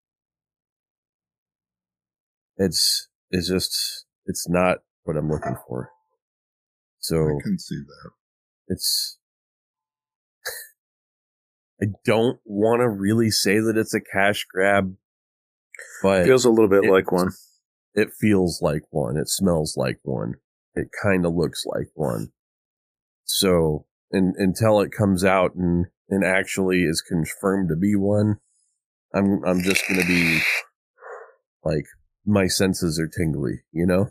It's, it's just, it's not what I'm looking for. So I can see that. It's, I don't want to really say that it's a cash grab, but Feels a little bit it, like one. It feels like one. It smells like one. it kind of looks like one. So and, until it comes out and, and actually is confirmed to be one, I'm I'm just gonna be like, my senses are tingly, you know?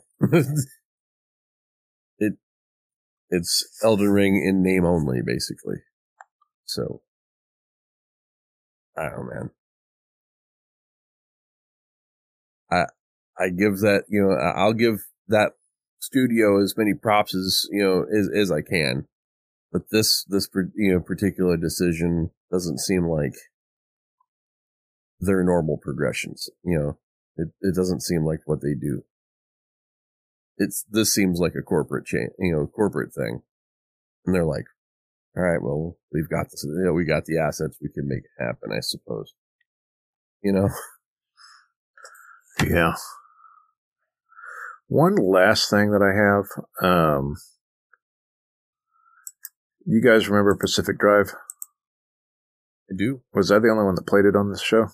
it it's Elden Ring in name only, basically. So I don't know, man. I I give that, you know, I'll give that studio as many props as, you know, as, as I can. But this, this, you know, particular decision doesn't seem like their normal progressions. You know, it, it doesn't seem like what they do. It's, this seems like a corporate chain, you know, corporate thing. And they're like, all right, well, we've got this, you know, we got the assets, we can make it happen, I suppose. You know? Yeah. One last thing that I have, um, you guys remember Pacific Drive? I do. Was I the only one that played it on this show?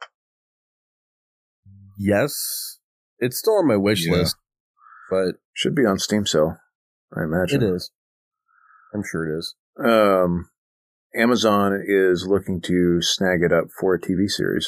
Yes. It's still on my wish Yeah. list, but Should be on Steam sale, I imagine. it is. I'm sure it is. Um, Amazon is looking to snag it up for a T V series.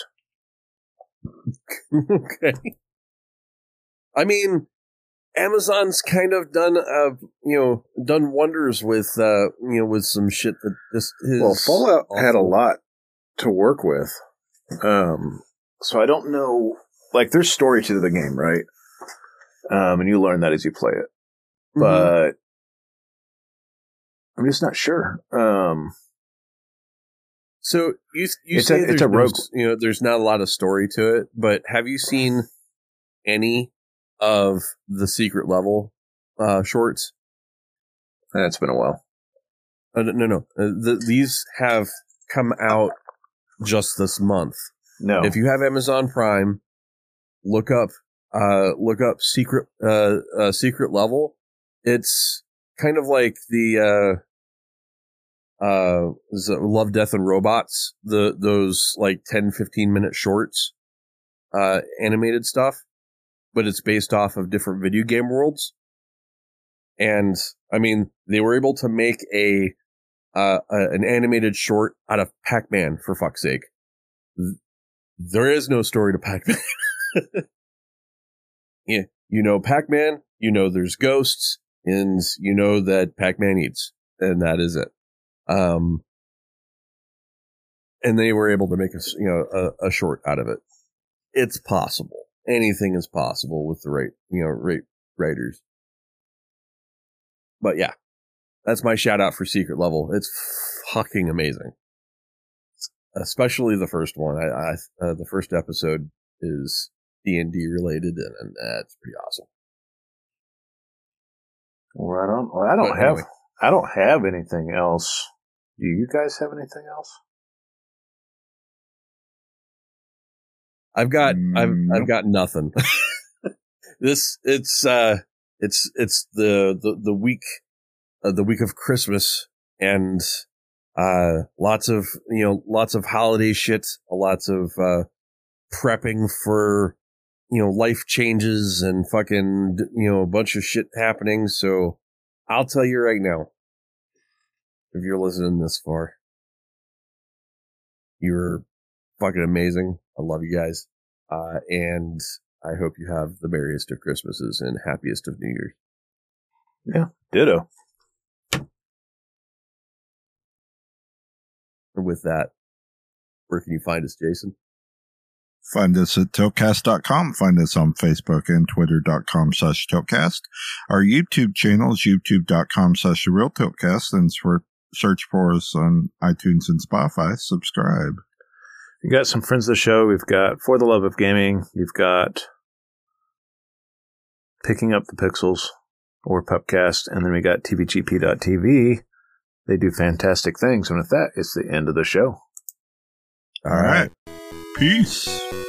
Okay. I mean, Amazon's kind of done, uh, you know, done wonders with, uh, you know, with some shit that just is. Well, Fallout awful. had a lot to work with. Um, so I don't know, like, there's story to the game, right? Um, and you learn that as you play it. Mhm. But I'm just not sure. Um, So you you It's say a- it's there's a no rogue- s- you know, there's not a lot of story to it, but have you seen any of the secret level uh, shorts? it's been a while. Uh, no, no, uh, the, these have come out just this month. No. If you have Amazon Prime, look up uh, look up secret uh, uh, secret level. It's kind of like the. Uh, uh is it Love, Death and Robots, the those like ten, fifteen minute shorts, uh animated stuff, but it's based off of different video game worlds. And I mean, they were able to make a uh a, an animated short out of Pac-Man, for fuck's sake. There is no story to Pac-Man. Yeah, you know Pac-Man, you know there's ghosts, and you know that Pac-Man eats, and that is it. Um, and they were able to make a, you know, a, a short out of it. It's possible. Anything is possible with the right, you know, right writers. But yeah, that's my shout out for Secret Level. It's fucking amazing. Especially the first one. I, I uh, the first episode is D and D related, and, and that's pretty awesome. Right on. Well, I don't But have, anyway. I don't have anything else. Do you guys have anything else? I've got Mm, I've nope. I've got nothing. This it's uh it's it's the the the week uh, the week of Christmas, and uh lots of you know lots of holiday shit, lots of uh prepping for you know life changes and fucking you know a bunch of shit happening. So I'll tell you right now, if you're listening this far, you're fucking amazing. I love you guys. Uh, and I hope you have the merriest of Christmases and happiest of New Year's. Yeah. Ditto. And with that, where can you find us, Jason? Find us at tiltcast dot com. Find us on Facebook and twitter dot com slash tiltcast. Our YouTube channel is youtube dot com slash the real tiltcast. And for, search for us on iTunes and Spotify. Subscribe. You got some friends of the show. We've got For the Love of Gaming. You've got Picking Up the Pixels or Pupcast. And then we got T V G P dot T V. They do fantastic things. And with that, it's the end of the show. All right. Peace.